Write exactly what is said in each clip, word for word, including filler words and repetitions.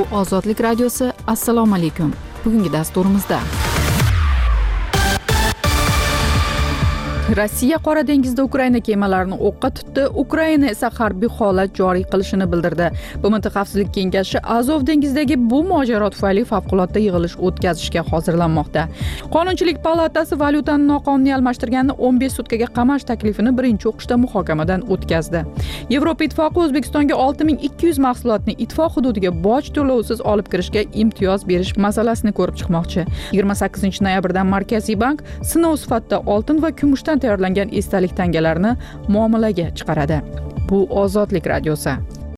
Ozodlik radiosi. Assalomu alaykum. Bugungi dasturimizda Rossiya Qora dengizda Ukraina kemalarini o'qqa tutdi. Ukraina esa harbiy holat joriy qilishini bildirdi. B M T Xavfsizlik kengashi Azov dengizidagi bu mojaro tufayli favqulodda yig'ilish o'tkazishga hozirlanmoqda. Qonunchilik palatasi valyutani noqonuniy almashtirganni o'n besh sutkaga qamash taklifini birinchi o'qishda muhokamadan o'tkazdi. Yevropa Ittifoqi O'zbekistonga olti ming ikki yuz mahsulotni ittifoq hududiga boj to'lovisiz olib kirishga imtiyoz berish masalasini ko'rib chiqmoqchi. yigirma sakkizinchi noyabrdan Markaziy bank sinov sifatida oltin va kumushdan tayyorlangan esdalik tangalarni muomalaga chiqaradi. Bu Ozodlik radiosi.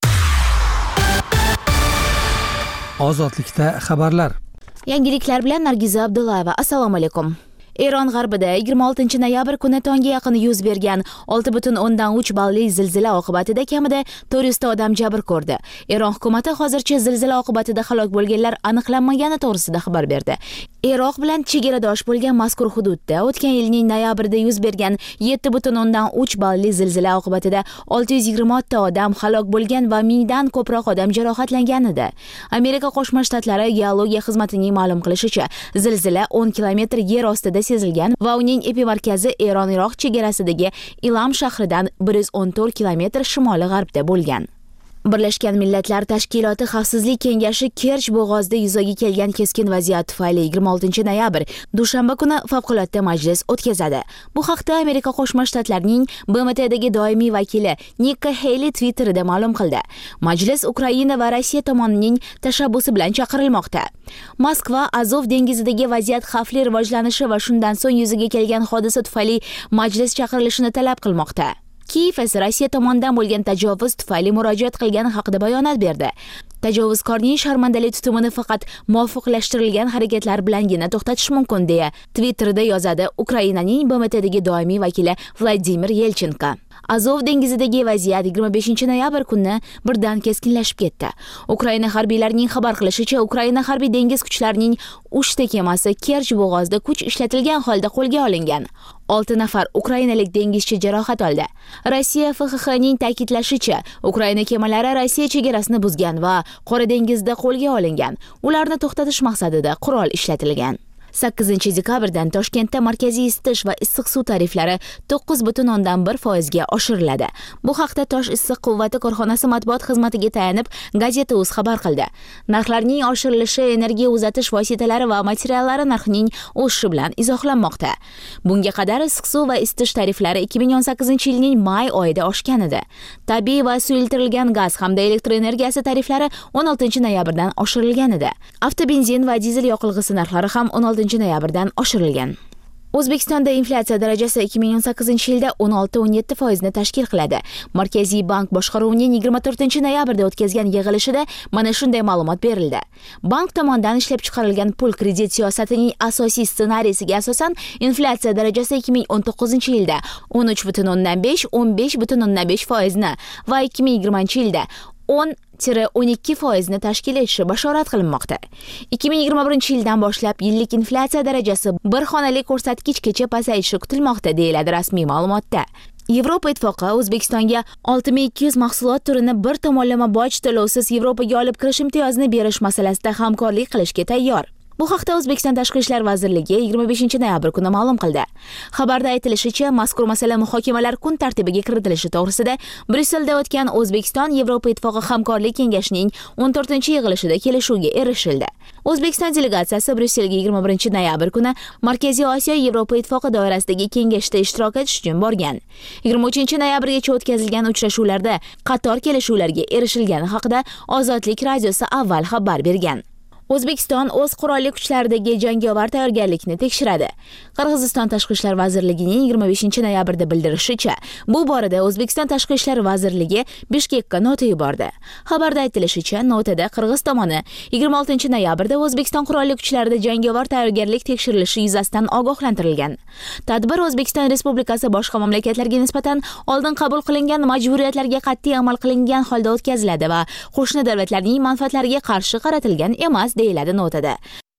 Ozodlikda xabarlar. Yangiliklar bilan Nargiza Abdullayeva. Assalomu alaykum. Eron g'arbida yigirma oltinchi noyabr kuni tongga yaqin yuz bergan olti butun o'ndan uch balli zilzila oqibatida kamida to'rt yuz ta odam jabr ko'rdi. Eron hukumati hozircha zilzila oqibatida halok bo'lganlar aniqlanmagani to'g'risida xabar berdi. Iroq bilan chegaradosh bo'lgan mazkur hududda o'tgan yilning noyabrida yuz bergan yetti butun o'ndan uch balli zilzila oqibatida olti yuz yigirma ta odam halok bo'lgan va mingdan ko'proq odam jarohatlangan edi. Amerika Qo'shma Shtatlari geologiya xizmatining ma'lum qilishicha, zilzila o'n kilometr yer ostida sezilgan va uning epimarkazi Eron-Iroq chegarasidagi Ilam shahridan bir yuz o'n to'rt kilometr shimoli-g'arbda bo'lgan. Birlashgan Millatlar Tashkiloti Xavfsizlik kengashi Kerch bo'g'ozida yuzaga kelgan keskin vaziyat tufayli yigirma oltinchi noyabr dushanba kuni favqulodda majlis o'tkazadi. Bu haqda Amerika Qo'shma Shtatlarining B M Tdagi doimiy vakili Nikki Haley Twitterida ma'lum qildi. Majlis Ukraina va Rossiya tomonining tashabbusi bilan chaqirilmoqda. Moskva Azov dengizidagi vaziyat xavfli rivojlanishi va shundan so'ng yuzaga kelgan hodisa tufayli majlis chaqirilishini talab qilmoqda. Kiyev esa Rossiya tomonidan bo'lgan tajovuz tufayli murojaat qilgani haqida bayonot berdi. Tajovuzkorning sharmandalik tutumini faqat muvofiqlashtirilgan harakatlar bilangina to'xtatish mumkin deya Twitterda yozadi Ukrainaning B M Tdagi doimiy vakili Vladimir Yelchenko. Azov dengizidagi vaziyat yigirma beshinchi noyabr kuni birdan keskinlashib ketdi. Ukraina harbiylarining xabar qilishicha, Ukraina harbiy dengiz kuchlarining uchta kemasi Kerch bo'g'ozida kuch ishlatilgan holda qo'lga olingan. olti nafar ukrainalik dengizchi jarohat oldi. Rossiya F X X'ning ta'kidlashicha, Ukraina kemalari Rossiya chegarasini buzgan va Qora dengizda qo'lga olingan. Ularni to'xtatish maqsadida qurol ishlatilgan. sakkizinchi dekabrdan Toshkentda markaziy isitish va issiq suv tariflari to'qqiz butun o'ndan bir foiz ga oshiriladi. Bu haqda Tosh issiq quvvati korxonasi matbuot xizmatiga tayanib Gazeta.uz xabar qildi. Narxlarning oshirilishi energiya uzatish vositalari va materiallari narxining o'sishi bilan izohlanmoqda. Bunga qadar issiq suv va isitish tariflari ikki ming o'n sakkizinchi yilning may oyida oshgan edi. Tabiiy va suyultirilgan gaz hamda elektr energiyasi tariflari o'n oltinchi noyabrdan oshirilgan edi. Avtobenzin va dizel yoqilg'isi narxlari ham o'n oltinchi noyabrdan oshirilgan. O'zbekistonda inflyatsiya darajasi ikki ming o'n sakkizinchi yilda o'n olti o'n yetti foizni tashkil qiladi. Markaziy bank boshqaruvining yigirma to'rtinchi noyabrda o'tkazgan yig'ilishida mana shunday ma'lumot berildi. Bank tomonidan ishlab chiqarilgan pul kredit siyosatining asosiy ssenariysiga asosan inflyatsiya darajasi ikki ming o'n to'qqizinchi yilda o'n uch butun o'ndan besh o'n besh butun o'ndan besh foizni va ikki ming yigirmanchi yilda o'n o'n ikki foizni tashkil etishi bashorat qilinmoqda. ikki ming yigirma birinchi yildan boshlab yillik inflyatsiya darajasi bir xonali ko'rsatkichgacha pasayishi kutilmoqda, deyiladi rasmiy ma'lumotda. Yevropa Ittifoqi O'zbekistonga olti ming ikki yuz mahsulot turini bir tomonlama boj to'lovsiz Yevropaga olib kirish imtiyozini berish masalasida hamkorlik qilishga tayyor. Bu haqda O'zbekiston Tashqi ishlar vazirligi yigirma beshinchi noyabr kuni ma'lum qildi. Xabarda aytilishicha, mazkur masala muhokamalar kun tartibiga kiritilishi to'g'risida Bryusselda o'tgan O'zbekiston Yevropa Ittifoqi hamkorlik kengashining o'n to'rtinchi yig'ilishida kelishuvga erishildi. O'zbekiston delegatsiyasi Bryusselga yigirma birinchi noyabr kuni Markaziy Osiyo Yevropa Ittifoqi doirasidagi kengashda ishtirok etish uchun borgan. yigirma uchinchi noyabrgacha o'tkazilgan uchrashuvlarda qator kelishuvlarga erishilgani haqida Ozodlik radiosi avval xabar bergan. O'zbekiston o'z qurolli kuchlaridagi jangovar tayyorgarlikni tekshiradi. Qirg'iziston Tashqi ishlar vazirligining yigirma beshinchi noyabrda bildirishicha, bu borada O'zbekiston Tashqi ishlar vazirligi Bishkekka nota yubordi. Xabarda aytilishicha, notada Qirg'iz tomoni yigirma oltinchi noyabrda O'zbekiston qurolli kuchlarida jangovar tayyorgarlik tekshirilishi yuzasidan ogohlantirilgan. Tadbir O'zbekiston Respublikasi boshqa mamlakatlarga nisbatan oldin qabul qilingan majburiyatlarga qat'iy amal qilingan holda o'tkaziladi va qo'shni davlatlarning manfaatlariga qarshi qaratilgan emas, deyiladi notada.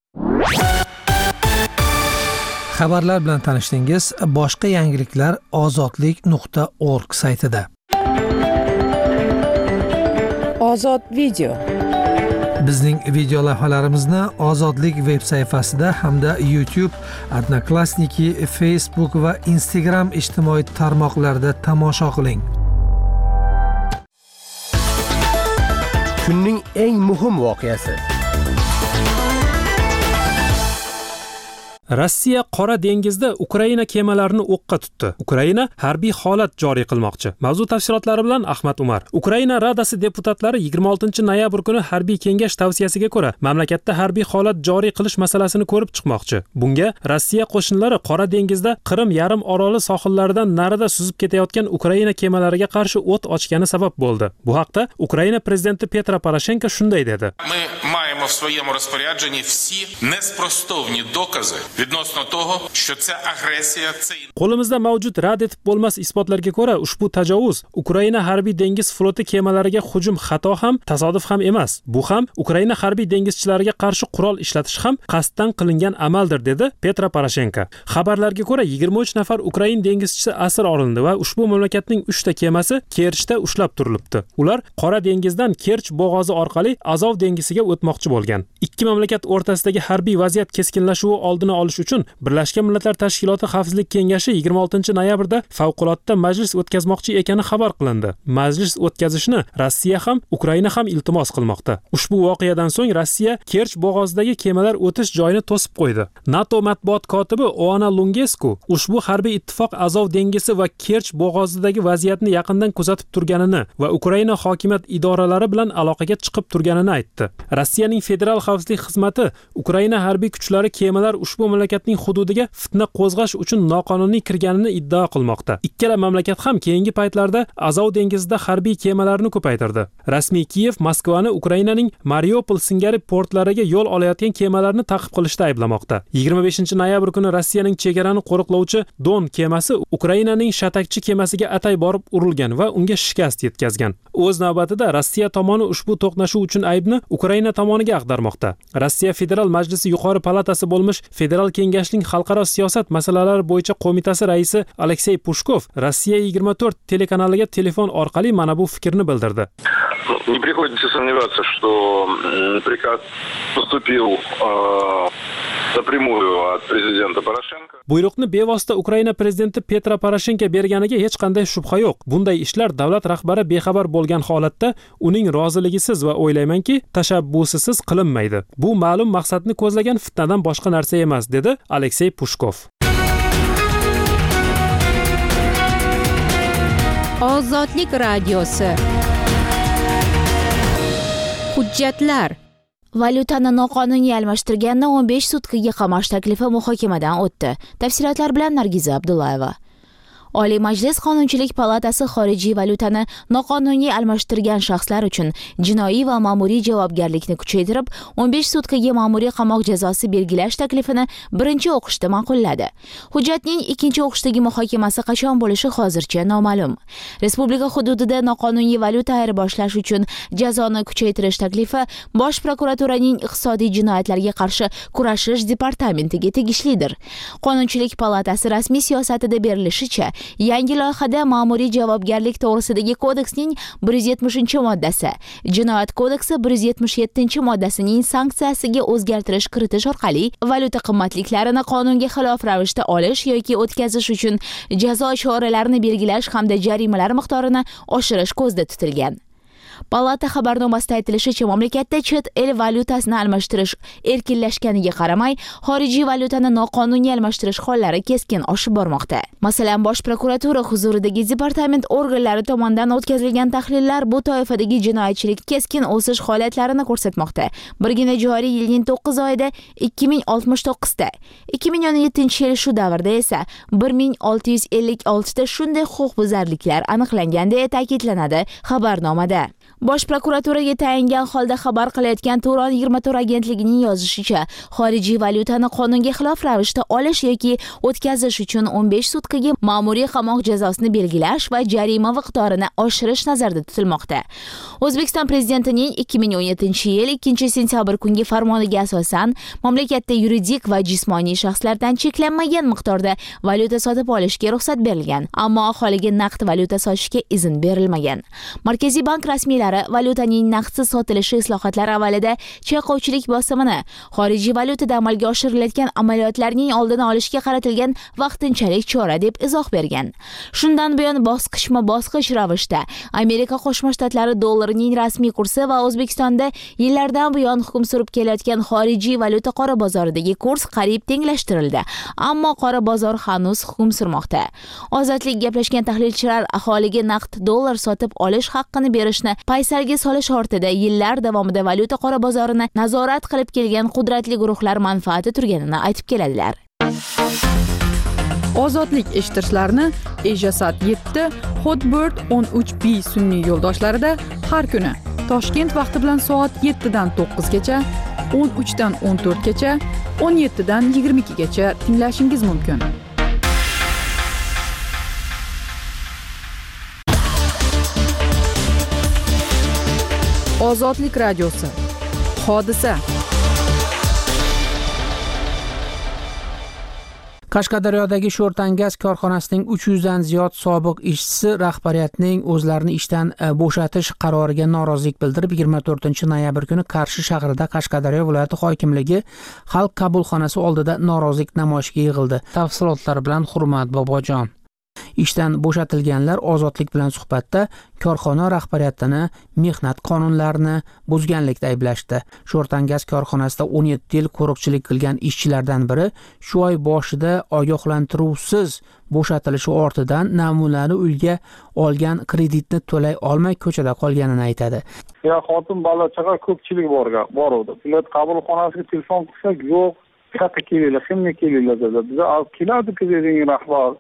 Xabarlar bilan tanishdingiz. Boshqa yangiliklar ozodlik nuqta org saytida. Ozod video. Bizning video lavhalarimizni Ozodlik veb sayfasida hamda YouTube, Odnoklassniki, Facebook va Instagram ijtimoiy tarmoqlarida tomosha qiling. Kunning eng muhim voqeasi. Rossiya Qora dengizda Ukraina kemalarini o'qqa tutdi. Ukraina harbiy holat joriy qilmoqchi. Mavzu tafsilotlari bilan Ahmad Umar. Ukraina Radasi deputatlari yigirma oltinchi noyabr kuni harbiy kengash tavsiyasiga ko'ra mamlakatda harbiy holat joriy qilish masalasini ko'rib chiqmoqchi. Bunga Rossiya qo'shinlari Qora dengizda Qrim yarim oroli sohillaridan narida suzib ketayotgan Ukraina kemalariga qarshi o't ochgani sabab bo'ldi. Bu haqda Ukraina prezidenti Petro Poroshenko shunday dedi. Ми маємо в своєму розпорядженні всі неспростовні докази відносно того, що це агресія, це Qo'limizda mavjud rad etib bo'lmas isbotlarga ko'ra ushbu tajovuz Ukraina harbiy dengiz floti kemalariga hujum xato ham, tasodif ham emas. Bu ham Ukraina harbiy dengizchilariga qarshi qurol ishlatish ham qasddan qilingan amaldir, dedi Petro Poroshenko. Xabarlarga ko'ra yigirma uch nafar Ukrain dengizchisi asir olindi va ushbu mamlakatning uchta kemasi Kerchda ushlab turilibdi. Ular Qora dengizdan Kerch bo'g'ozi orqali Azov dengiziga o'tmoqchi bo'lgan. Ikki mamlakat o'rtasidagi harbiy vaziyat keskinlashuvi oldini olish uchun Birlashgan Millatlar Tashkiloti Xavfsizlik kengashi yigirma oltinchi noyabrda favqulodda majlis o'tkazmoqchi ekani xabar qilindi. Majlis o'tkazishni Rossiya ham, Ukraina ham iltimos qilmoqda. Ushbu voqeadan so'ng Rossiya Kerch bo'g'ozidagi kemalar o'tish joyini to'sib qo'ydi. NATO matbuot kotibi Oana Lungesku ushbu harbiy ittifoq Azov dengizi va Kerch bo'g'ozidagi vaziyatni yaqindan kuzatib turganini va Ukraina hokimiyat idoralari bilan aloqaga chiqib turganini aytdi. Rossiyaning federal xavfsizlik xizmati Ukraina harbiy kuchlari kemalar ushbu mamlakatning hududiga fitna qo'zg'ash uchun noqonuniy kirganini iddao qilmoqda. Ikkala mamlakat ham keyingi paytlarda Azov dengizida harbiy kemalarni ko'paytirdi. Rasmiy Kiyev Moskvani Ukrainaning Mariupol singari portlariga yo'l olayotgan kemalarni ta'qib qilishda ayblamoqda. yigirma beshinchi noyabr kuni Rossiyaning chegarani qo'riqlovchi Don kemasi Ukrainaning shatakchi kemasiga atay borib urilgan va unga shikast yetkazgan. O'z navbatida Rossiya tomoni ushbu to'qnashuv uchun aybni Ukraina tomoniga ag'darmoqda. Rossiya Federal Majlisi yuqori palatasi bo'lmish Federal Kengashning xalqaro siyosat masalalari bo'yicha qo'mitasi raisi Aleksey Pushkov Rossiya yigirma to'rt telekanaliga telefon orqali mana bu fikrni bildirdi. Не приходится сомневаться, что приказ поступил напрямую от президента Порошенко. Buyruqni bevosita Ukraina prezidenti Petro Poroshenko berganiga hech qanday shubha yo'q. Bunday ishlar davlat rahbari bexabar bo'lgan holatda uning roziligisiz va o'ylaymanki, tashabbusiz qilinmaydi. Bu ma'lum maqsadni ko'zlagan fitnadan boshqa narsa emas, dedi Aleksey Pushkov. Ozodlik radiosi. Hujjatlar. Valyutani noqonuniy almashtirganni o'n besh sutkaga qamash taklifi muhokamadan o'tdi. Tafsilotlar bilan Nargiza Abdullayeva. Oliy Majlis Qonunchilik palatasi xorijiy valyutani noqonuniy almashtirgan shaxslar uchun jinoiy va ma'muriy javobgarlikni kuchaytirib, o'n besh sutkaga ma'muriy qamoq jazosi belgilash taklifini birinchi o'qishda ma'qulladi. Hujjatning ikkinchi o'qishdagi muhokamasi qachon bo'lishi hozircha noma'lum. Respublika hududida noqonuniy valyuta ayirboshlash uchun jazoni kuchaytirish taklifi Bosh prokuraturaning iqtisodiy jinoyatlarga qarshi kurashish departamentiga tegishlidir. Qonunchilik palatasi rasmiy siyosatida berilishicha, yangi loyihada ma'muriy javobgarlik to'g'risidagi kodeksning bir yuz yetmishinchi moddasi, Jinoyat kodeksi bir yuz yetmish yettinchi moddasining sanksiyasiga o'zgartirish kiritish orqali valyuta qimmatliklarini qonunga xilof ravishda olish yoki o'tkazish uchun jazo choralarini belgilash hamda jarimalar miqdorini oshirish ko'zda tutilgan. Palata xabarnomasida aytilishicha, mamlakatda chet el valyutasini almashtirish erkinlashganiga qaramay, xorijiy valyutani noqonuniy almashtirish hollari keskin oshib bormoqda. Masalan, Bosh prokuratura huzuridagi departament organlari tomonidan o'tkazilgan tahlillar bu toifadagi jinoyatchilik keskin o'sish holatlarini ko'rsatmoqda. Birgina joriy yilning to'qqiz oyida ikki ming oltmish to'qqiz ta, ikki ming o'n yettinchi yil shu davrda esa bir ming olti yuz ellik olti ta shunday huquqbuzarliklar aniqlangan deya ta'kidlanadi xabarnomada. Bosh prokuraturaga tayangan holda xabar qilayotgan Turon yigirma to'rt agentligining yozishicha, xorijiy valyutani qonunga xilof ravishda olish yoki o'tkazish uchun o'n besh sutkaga ma'muriy qamoq jazosini belgilash va jarima miqdorini oshirish nazarda tutilmoqda. O'zbekiston prezidentining ikki ming o'n yettinchi yil ikkinchi sentyabr kungi farmoniga asosan mamlakatda yuridik va jismoniy shaxslardan cheklanmagan miqdorda valyuta sotib olishga ruxsat berilgan, ammo aholiga naqd valyuta sotishga izn berilmagan. Markaziy bank rasmiylari sari valyutaning naqdsiz sotilishi islohotlar avvalida chayqovchilik bosimini, xorijiy valyutada amalga oshirilayotgan amaliyotlarning oldini olishga qaratilgan vaqtinchalik chora deb izoh bergan. Shundan buyon bosqichma-bosqich ravishda Amerika Qo'shma Shtatlari dollarining rasmiy kursi va O'zbekistonda yillardan buyon hukm surib kelayotgan xorijiy valyuta qora bozoridagi kurs qariyb tenglashtirildi, ammo qora bozor hanuz hukm surmoqda. Ozodlik gaplashgan tahlilchilar aholiga naqd dollar sotib olish haqqini berishni paysalga solish ortida yillar davomida valyuta qora bozorini nazorat qilib kelgan qudratli guruhlar manfaati turganini aytib keladilar. Ozodlik eshittirishlarni Ejasat yetti, Hotbird o'n uch B sun'iy yo'ldoshlarida har kuni Toshkent vaqti bilan soat yettidan to'qqizgacha, o'n uchdan o'n to'rtgacha, o'n yettidan yigirma ikkigacha tinglashingiz mumkin. Ozodlik radiosi. Hodisa. Qashqadaryodagi Sho'rtan gaz korxonasining uch yuzdan ziyod sobiq ishchisi rahbariyatning o'zlarini ishdan bo'shatish qaroriga norozilik bildirib, yigirma to'rtinchi noyabr kuni Qarshi shahrida Qashqadaryo viloyati hokimligi xalq qabulxonasi oldida norozilik namoyishiga yig'ildi. Tafsilotlar bilan Hurmat Bobojon. Ishdan bo'shatilganlar ozodlik bilan suhbatda korxona rahbariyatini mehnat qonunlarini buzganlikda ayblashdi. Sho'rtan gaz korxonasida o'n yetti yil qo'riqchilik qilgan ishchilardan biri shu oy boshida ogohlantiruvsiz bo'shatilishi ortidan namunali uyga olgan kreditni to'lay olmay ko'chada qolganini aytadi. Ya xotin bola chaqa ko'pchilik borgan, bor edi. Ular qabulxonasiga telefon qilsak, yo'q, qayerga kelinglar, kimga kelinglar dedi. Biz keladi-ku dedi rahbar.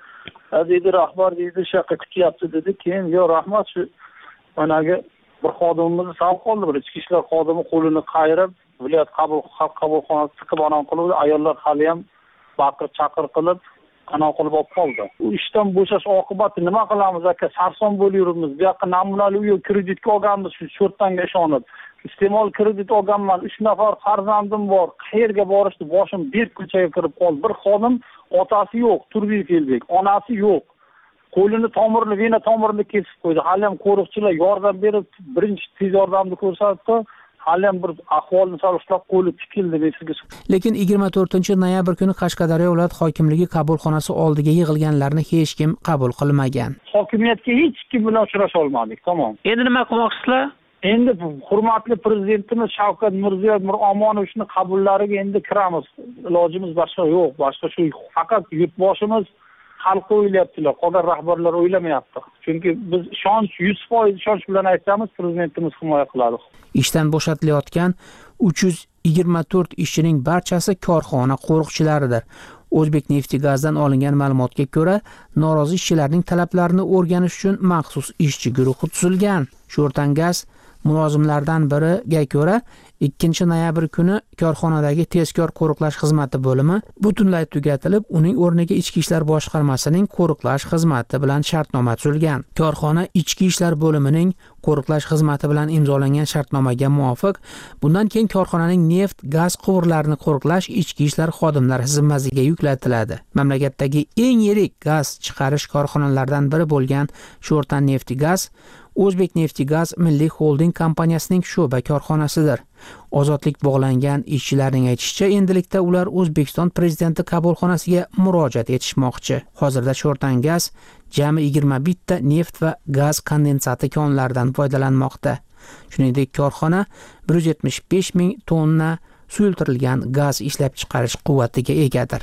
Dedi rahbar dedi shaqqa kutyapti dedi. Keyin yo rahmat shu managa bir xodimimizni salib qoldi, bir ichki ishlar xodimi qo'lini qayirib, viloyat qabul xalq qabulxonasi chiqib anon qilib, ayollar hali ham baqir chaqir qilib anon qilib olib qoldi. U ishdan bo'shash oqibati nima qilamiz aka? Sarson bo'layurmiz. Bu yoqqa namunali uy kreditga olganmiz shu Sho'rtanga ishonib. Iste'mol kredit olganman. uch nafar farzandim bor. Qayerga borishni boshim berk ko'chaga kirib qoldi. Bir xodim otasi yo'q, Turdiyev, onasi yo'q. Qo'lini tomirini, vena tomirini kesib qo'ydi. Hali ham qo'riqchilar yordam berib, birinchi tez yordamni ko'rsatdi. Hali ham bir ahvolni solishlar qo'li tikildi besiga. Lekin yigirma to'rtinchi noyabr kuni Qashqadaryo viloyat hokimligi qabulxonasi oldiga yig'ilganlarni hech kim qabul qilmagan. Hokimiyatga hech kim bilan uchrasha olmadik, tamom. Endi nima qilmoqsizlar? Endi hurmatli prezidentimiz Shavkat Mirziyoyev Miromonovichni qabullariga endi kiramiz. Ilojimiz boshqa yo'q. Boshqa shu faqat yurtboshimiz xalqni o'ylayaptilar, qolgan rahbarlar o'ylamayapti. Chunki biz ishonch yuz foiz ishonch bilan aytamiz, prezidentimiz himoya qiladi. Ishdan bo'shatilayotgan uch yuz yigirma to'rt ishchining barchasi korxona qo'riqchilaridir. O'zbekneftgazdan olingan ma'lumotga ko'ra, norozi ishchilarning talablarini o'rganish uchun maxsus ishchi guruhi tuzilgan. Sho'rtan gaz mulozimlardan biriga ko'ra, ikkinchi noyabr kuni korxonadagi tezkor qo'riqlash xizmati bo'limi butunlay tugatilib, uning o'rniga Ichki ishlar boshqarmasining qo'riqlash xizmati bilan shartnoma tuzilgan. Korxona Ichki ishlar bo'limining qo'riqlash xizmati bilan imzolangan shartnomaga muvofiq, bundan keyin korxonaning neft, gaz quvurlarini qo'riqlash Ichki ishlar xodimlari zimmasiga yuklatiladi. Mamlakatdagi eng yirik gaz chiqarish korxonalaridan biri bo'lgan Sho'rtan Neftigaz O'zbekneftgaz Milliy Holding kompaniyasining sho'ba korxonasidir. Ozodlik bog'langan ishchilarning aytishicha, endilikda ular O'zbekiston prezidenti qabulxonasiga murojaat etishmoqchi. Hozirda Sho'rtan gaz jami yigirma bitta neft va gaz kondensati konlaridan foydalanmoqda. Shuningdek, korxona bir yuz yetmish besh ming tonna suyultirilgan gaz ishlab chiqarish quvvatiga egadir.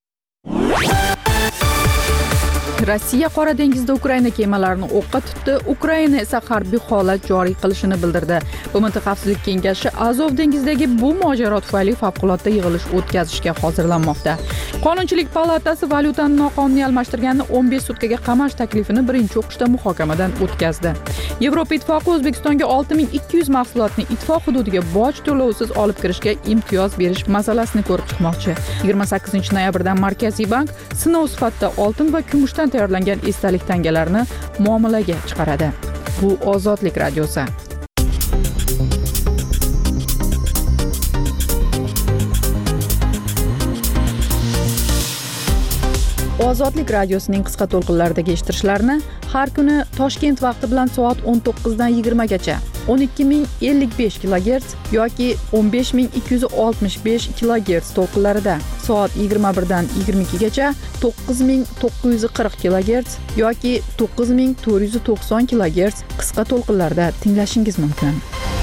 Rossiya Qora dengizda Ukraina kemalarini o'qqa tutdi, Ukraina esa harbiy holat joriy qilishini bildirdi. B M T Xavfsizlik kengashi Azov dengizidagi bu mojaro tufayli favqulodda yig'ilish o'tkazishga hozirlanmoqda. Qonunchilik palatasi valyutani noqonuniy almashtirganni o'n besh sutkaga qamash taklifini birinchi o'qishda muhokamadan o'tkazdi. Yevropa Ittifoqi O'zbekistonga olti ming ikki yuz mahsulotni ittifoq hududiga boj to'lovisiz olib kirishga imtiyoz berish masalasini ko'rib chiqmoqchi. yigirma sakkizinchi noyabrdan Markaziy bank sinov sifatida oltin va kumushdan tayyorlangan esdalik tangalarni muomalaga chiqaradi. Bu Ozodlik radiosi. Ozodlik radiosining qisqa to'lqinlardagi eshittirishlarni har kuni Toshkent vaqti bilan soat o'n to'qqizdan yigirmagacha o'n ikki ming ellik besh kilogerts yoki o'n besh ming ikki yuz oltmish besh kilogerts to'lqinlarida, soat yigirma birdan yigirma ikkigacha to'qqiz ming to'qqiz yuz qirq kilogerts yoki to'qqiz ming to'rt yuz to'qson kilogerts qisqa to'lqinlarda tinglashingiz mumkin.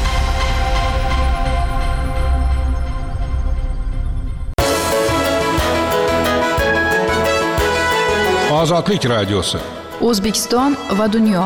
Ozodlik radiosi. O'zbekiston va dunyo.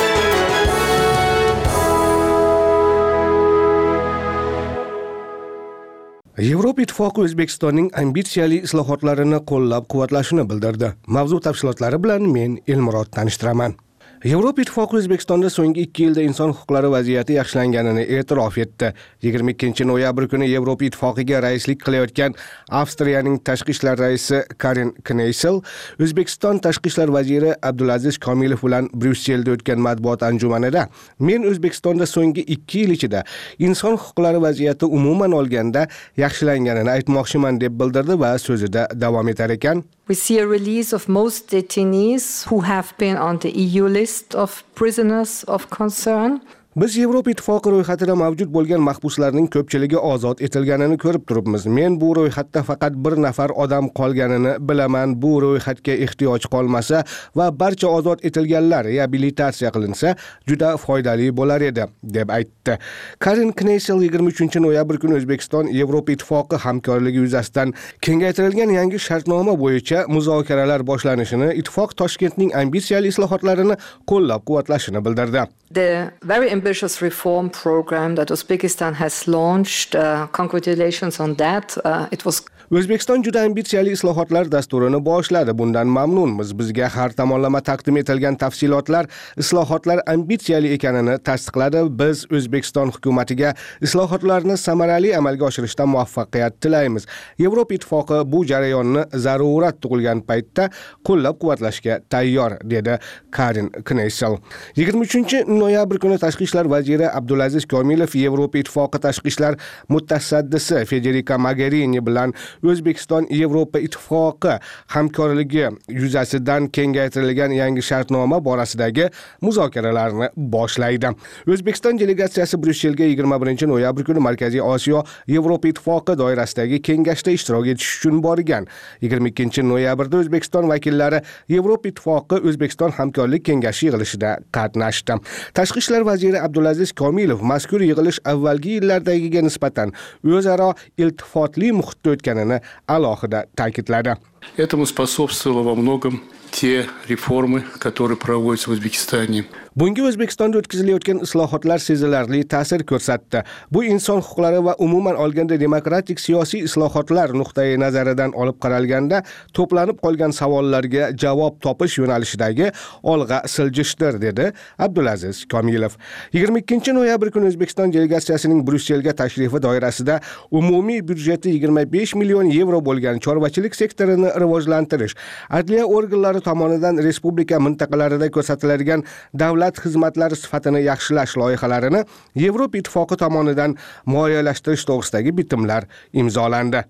Yevropa Ittifoqi O'zbekistonning ambitsiyali islohotlarini qo'llab-quvvatlashini bildirdi. Mavzu tafsilotlari bilan men Elmurod tanishtiraman. Yevropa Ittifoqi O'zbekistonda so'nggi ikki yilda inson huquqlari vaziyati yaxshilanganini e'tirof etdi. yigirma ikkinchi noyabr kuni Yevropa Ittifoqiga raislik qilayotgan Avstriyaning tashqi ishlar raisi Karin Kneissel, O'zbekiston tashqi ishlar vaziri Abdulaziz Komilov bilan Bryusselda o'tgan matbuot anjumanida men O'zbekistonda so'nggi ikki yil ichida inson huquqlari vaziyati umuman olganda yaxshilanganini aytmoqchiman deb bildirdi va so'zida davom etar ekan. We see a release of most detainees who have been on the E U list of prisoners of concern. Biz Yevropa Ittifoqi ro'yxatida mavjud bo'lgan mahbuslarning ko'pchiligi ozod etilganini ko'rib turibmiz. Men bu ro'yxatda faqat bir nafar odam qolganini bilaman. Bu ro'yxatga ehtiyoj qolmasa va barcha ozod etilganlar reabilitatsiya qilinsa, juda foydali bo'lar edi, deb aytdi. Karin Kneissel yigirma uchinchi noyabr kuni O'zbekiston Yevropa Ittifoqi hamkorligi yuzasidan kengaytirilgan yangi shartnoma bo'yicha muzokaralar boshlanishini, ittifoq Toshkentning ambitsiyali islohotlarini qo'llab-quvvatlashini bildirdi. The very ambitious reform program that Uzbekistan has launched, uh, congratulations on that. Uh, it was O'zbekiston juda ambitsiyali islohotlar dasturini boshladi. Bundan mamnunmiz. Bizga har tomonlama taqdim etilgan tafsilotlar islohotlar ambitsiyali ekanini tasdiqladi. Biz O'zbekiston hukumatiga islohotlarni samarali amalga oshirishda muvaffaqiyat tilaymiz. Yevropa Ittifoqi bu jarayonni zarurat tug'ilgan paytda qo'llab-quvvatlashga tayyor, dedi Karin Kneissel. yigirma uchinchi noyabr kuni tashqi ishlar vaziri Abdulaziz Komilov Yevropa Ittifoqi tashqi ishlar mutasaddisi Federica Mogherini bilan O'zbekiston Yevropa Ittifoqi hamkorligi yuzasidan kengaytirilgan yangi shartnoma borasidagi muzokaralarni boshlaydi. O'zbekiston delegatsiyasi Bryusselga yigirma birinchi noyabr kuni Markaziy Osiyo Yevropa Ittifoqi doirasidagi kengashda ishtirok etish uchun borgan. yigirma ikkinchi noyabrda O'zbekiston vakillari Yevropa Ittifoqi O'zbekiston hamkorlik kengashi yig'ilishida qatnashdi. Tashqi ishlar vaziri Abdulaziz Komilov mazkur yig'ilish avvalgi yillardagiga nisbatan o'zaro iltifotli muhitda o'tganini alohida ta'kidladi. Этому способствовало во многом те реформы, которые проводятся в Узбекистане. Bunga O'zbekistonda o'tkazilayotgan islohotlar sezilarli ta'sir ko'rsatdi. Bu inson huquqlari va umuman olganda demokratik siyosiy islohotlar nuqtai nazaridan olib qaralganda to'planib qolgan savollarga javob topish yo'nalishidagi olg'a siljishdir, dedi Abdulaziz Komilov. yigirma ikkinchi noyabr kuni O'zbekiston delegatsiyasining Bryusselga tashrifi doirasida umumiy byudjeti yigirma besh million yevro bo'lgan chorvachilik sektorini rivojlantirish, adliya organlari tomonidan respublika mintaqalarida ko'rsatiladigan davlat xizmatlari sifatini yaxshilash loyihalarini Yevropa Ittifoqi tomonidan moliyalashtirish to'g'risidagi bitimlar imzolandi.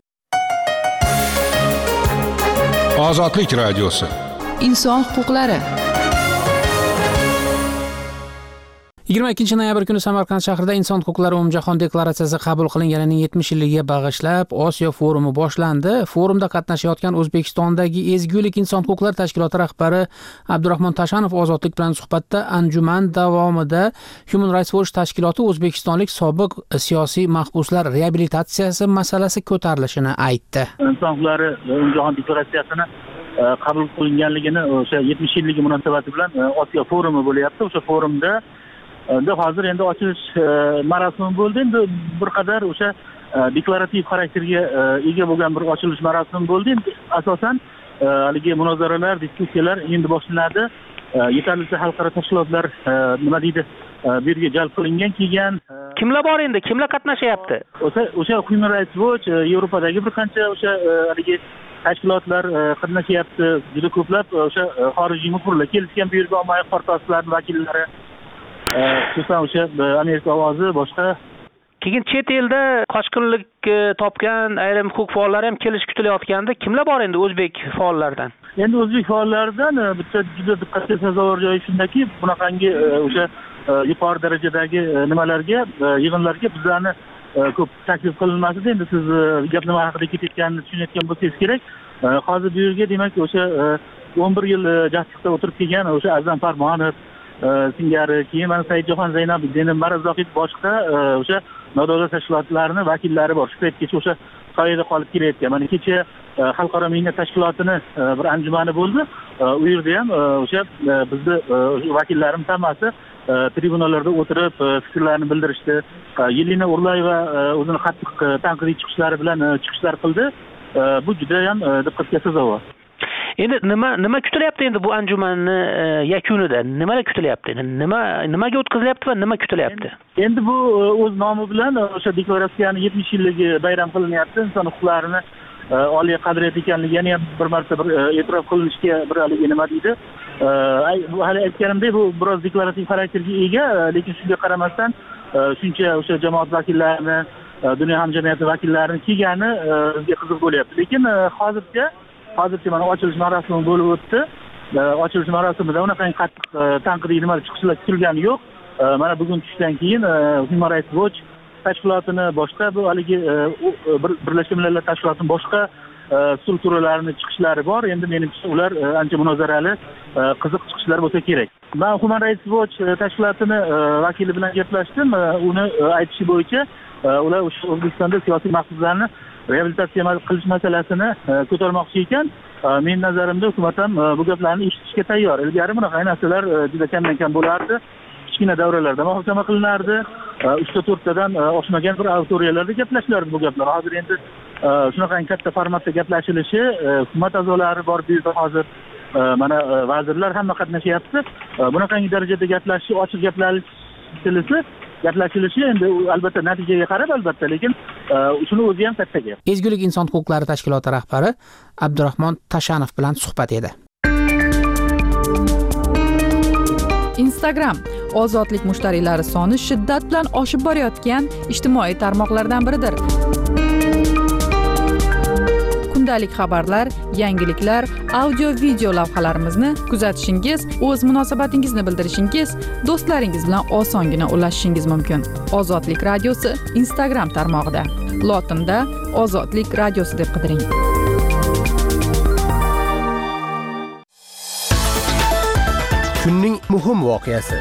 Ozodlik radiosi. Inson huquqlari. yigirma ikkinchi noyabr kuni Samarqand shahrida Inson huquqlari umumjahon deklaratsiyasi qabul qilinganining yetmish yilligiga bag'ishlab Osiyo forumi boshlandi. Forumda qatnashayotgan O'zbekistondagi Ezgulik inson huquqlari tashkiloti rahbari Abdurahmon Tashanov ozodlik bilan suhbatda anjuman davomida Human Rights Watch tashkiloti o'zbekistonlik sobiq siyosiy mahbuslar reabilitatsiyasi masalasi ko'tarilishini aytdi. Inson huquqlari umumjahon deklaratsiyasini qabul qilinganligini o'sha yetmish yilligi munosabati bilan Osiyo forumi bo'lyapti. O'sha forumda Endi hozir endi ochilish marosimi bo'ldi. Endi bir qadar o'sha deklarativ xarakterga ega bo'lgan bir ochilish marosimi bo'ldi. Endi asosan haligi munozaralar, diskussiyalar endi boshlanadi. Yetarlicha xalqaro tashkilotlar nima deydi, bu yerga jalb qilingan, kelgan. Kimlar bor endi? Kimlar qatnashyapti? O'sha o'sha Human Rights Watch, Yevropadagi bir qancha o'sha haligi tashkilotlar qatnashyapti. Juda ko'plab o'sha xorijiy muxbirlar kelishgan, bu yerga ommaviy qarortoslarning vakillari, xususan o'sha Amerika ovozi, boshqa Keyin chet elda qochqinlik topgan ayrim huquq faollari ham kelish kutilayotganda kimlar bor endi o'zbek faollardan? Endi o'zbek faollaridan bitta juda diqqatga sazovor joyi shundaki, bunaqangi o'sha yuqori darajadagi nimalarga, yig'inlarga bizlarni ko'p taklif qilinmasdi. Endi siz gap nima haqida ketayotganini tushunayotgan bo'lsangiz kerak. Hozir bu yerga demak o'sha o'n bir yil jasliqda o'tirib kelgan o'sha Azam Farmonov singari, keyin mana Saidjahon Zaynabiddinov, Maraz Zohid boshqa o'sha nodavlat tashkilotlarning vakillari bor. Shu paytgacha o'sha soyada qolib kelayotgan. Mana kecha xalqaro mehnat tashkilotini bir anjumani bo'ldi. U yerda ham o'sha bizni vakillarimiz hammasi tribunalarda o'tirib fikrlarini bildirishdi. Yelena Urlayeva o'zini qattiq tanqidiy chiqishlari bilan chiqishlar qildi. Bu juda ham diqqatga sazovor. Endi nima nima kutilyapti endi bu anjumanni yakunida? Nimalar kutilyapti? Nima nimaga o'tkazilyapti va nima kutilyapti? Endi bu o'z nomi bilan o'sha deklaratsiyani yetmish yilligi bayram qilinyapti. Inson huquqlarini oliy qadriyat ekanligi yana ham bir marta bir e'tirof qilinishga bir haligi nima deydi. Bu hali aytganimdek bu biroz deklarativ xarakterga ega, lekin shunga qaramasdan shuncha o'sha jamoat vakillarini, dunyo hamjamiyati vakillarini kelgani bizga qiziq bo'lyapti. Lekin hozircha hozircha mana ochilish marosimi bo'lib o'tdi. Ochilish marosimida unaqangi qattiq tanqidiy nimalar chiqishlar kutilgani yo'q. Mana bugun tushdan keyin Human Rights Watch tashkilotini boshqa bu haligi Birlashgan Millatlar tashkilotining boshqa strukturalarini chiqishlari bor. Endi menimcha ular ancha munozarali, qiziq chiqishlar bo'lsa kerak. Men Human Rights Watch tashkilotini vakili bilan gaplashdim. Uni aytishi bo'yicha ular O'zbekistonda siyosiy mahbuslarni reabilitatsiya qilish masalasini ko'tarmoqchi ekan. Men nazarimda hukumat ham bu gaplarni eshitishga tayyor. Ilgari bunaqa narsalar juda kamdan kam bo'lardi. Kichkina davralarda muhokama qilinardi. uchta to'rttadan oshmagan bir auditoriyalarda gaplashilardi bu gaplar. Hozir endi shunaqa katta formatda gaplashilishi, hukumat a'zolari bor bu yerda hozir mana vazirlar hamma qatnashyapti. Bunaqangi darajada gaplashish, ochiq gaplashilishi gaplashilishi endi albatta natijaga qarab albatta, lekin shuni o'zi ham katta gap. Ezgulik inson huquqlari tashkiloti rahbari Abdurahmon Tashanov bilan suhbat edi. Instagram ozodlik mushtariylari soni shiddat bilan oshib borayotgan ijtimoiy tarmoqlardan biridir. Kundalik xabarlar, yangiliklar, audio-video lavhalarimizni kuzatishingiz, o'z munosabatingizni bildirishingiz, do'stlaringiz bilan osongina ulashishingiz mumkin. Ozodlik radiosi Instagram tarmog'ida. Lotinda Ozodlik radiosi deb qidiring. Kunning muhim voqeasi.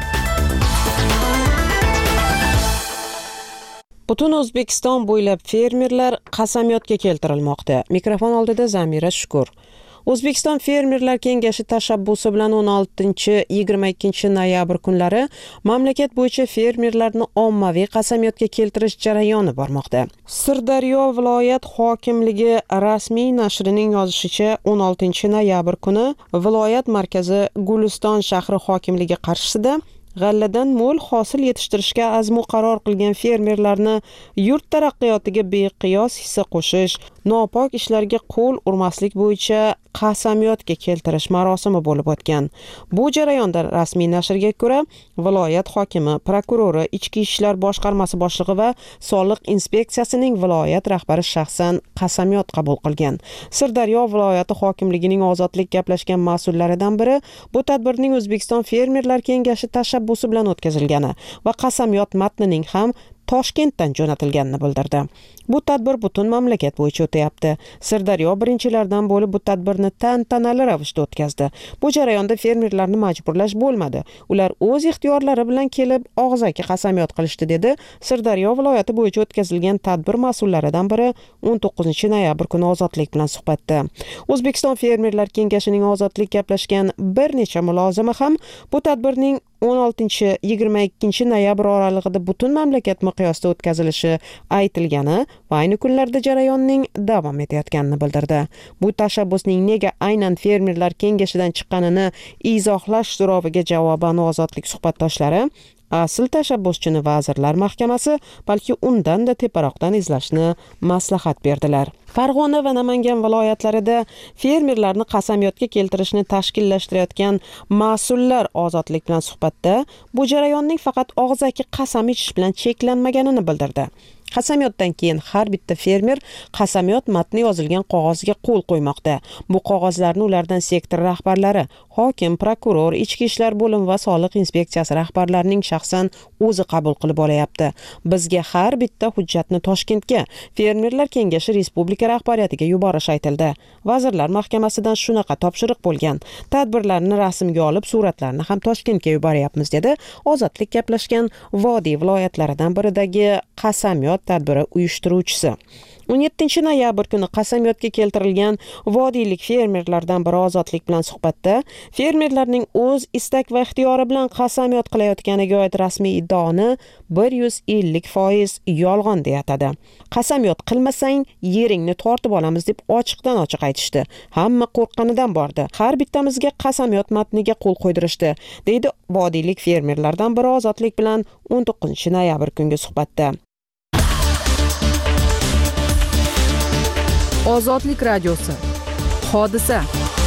Butun O'zbekiston bo'ylab fermerlar qasamyodga keltirilmoqda. Mikrofon oldida Zamira Shukur. O'zbekiston Fermerlar kengashi tashabbusi bilan o'n oltinchi yigirma ikkinchi noyabr kunlari mamlakat bo'yicha fermerlarni ommaviy qasamyodga keltirish jarayoni bormoqda. Sirdaryo viloyat hokimligi rasmiy nashrining yozishicha, o'n oltinchi noyabr kuni viloyat markazi Guliston shahri hokimligi qarshisida g'alladan mo'l hosil yetishtirishga azmu qaror qilgan fermerlarni yurt taraqqiyotiga beqiyos hissa qo'shish, nopok ishlarga qo'l urmaslik bo'yicha qasamyodga keltirish marosimi bo'lib o'tgan. Bu jarayonda rasmiy nashrga ko'ra, viloyat hokimi, prokurori, ichki ishlar boshqarmasi boshlig'i va soliq inspeksiyasining viloyat rahbari shaxsan qasamyod qabul qilgan. Sirdaryo viloyati hokimligining ozodlik gaplashgan mas'ullaridan biri bu tadbirning O'zbekiston Fermerlar kengashi tashabbusi bilan o'tkazilgani va qasamyod matnining ham Toshkentdan jo'natilganini bildirdi. Bu tadbir butun mamlakat bo'yicha o'tayapti. Sirdaryo birinchilardan bo'lib bu tadbirni tantanali ravishda o'tkazdi. Bu jarayonda fermerlarni majburlash bo'lmadi. Ular o'z ixtiyorlari bilan kelib og'zaki qasamyod qilishdi, dedi Sirdaryo viloyati bo'yicha o'tkazilgan tadbir mas'ullaridan biri o'n to'qqizinchi noyabr kuni Ozodlik bilan suhbatda. O'zbekiston Fermerlar kengashining Ozodlik gaplashgan bir necha mulozimi ham bu tadbirning o'n oltinchi yigirma ikkinchi noyabr oralig'ida butun mamlakat miqyosida o'tkazilishi aytilgani va ayni kunlarda jarayonning davom etayotganini bildirdi. Bu tashabbusning nega aynan fermerlar kengashidan chiqqanini izohlash so'roviga javoban Ozodlik suhbatdoshlari Asl tashabbuschini Vazirlar Mahkamasi, balki undan-da teparoqdan izlashni maslahat berdilar. Farg'ona va Namangan viloyatlarida fermerlarni qasamyodga keltirishni tashkillashtirayotgan mas'ullar Ozodlik bilan suhbatda bu jarayonning faqat og'zaki qasam ichish bilan cheklanmaganini bildirdi. Qasamyoddan keyin har bitta fermer qasamyod matni yozilgan qog'ozga qo'l qo'ymoqda. Bu qog'ozlarni ulardan sektor rahbarlari, hokim, prokuror, ichki ishlar bo'limi va soliq inspeksiyasi rahbarlarining shaxsan o'zi qabul qilib olayapti. Bizga har bitta hujjatni Toshkentga Fermerlar kengashi respublika rahbariyatiga yuborish aytildi. Vazirlar Mahkamasidan shunaqa topshiriq bo'lgan. Tadbirlarni rasmga olib, suratlarni ham Toshkentga yuboryapmiz dedi Ozodlik gaplashgan Vodiy viloyatlaridan biridagi qasamyod tadbiri uyushtiruvchisi. o'n yettinchi noyabr kuni qasamyodga keltirilgan vodiylik fermerlardan biri Ozodlik bilan suhbatda fermerlarning o'z istak va ixtiyori bilan qasamyod qilayotganiga oid rasmiy iddaoni bir yuz ellik foiz yolg'on deya atadi. Qasamyod qilmasang yeringni tortib olamiz deb ochiqdan ochiq aytishdi. Hamma qo'rqqanidan bordi. Har bittamizga qasamyod matniga qo'l qo'ydirishdi, deydi vodiylik fermerlardan biri Ozodlik bilan o'n to'qqizinchi noyabr kungi suhbatda. Ozodlik radiosi. Hodisa.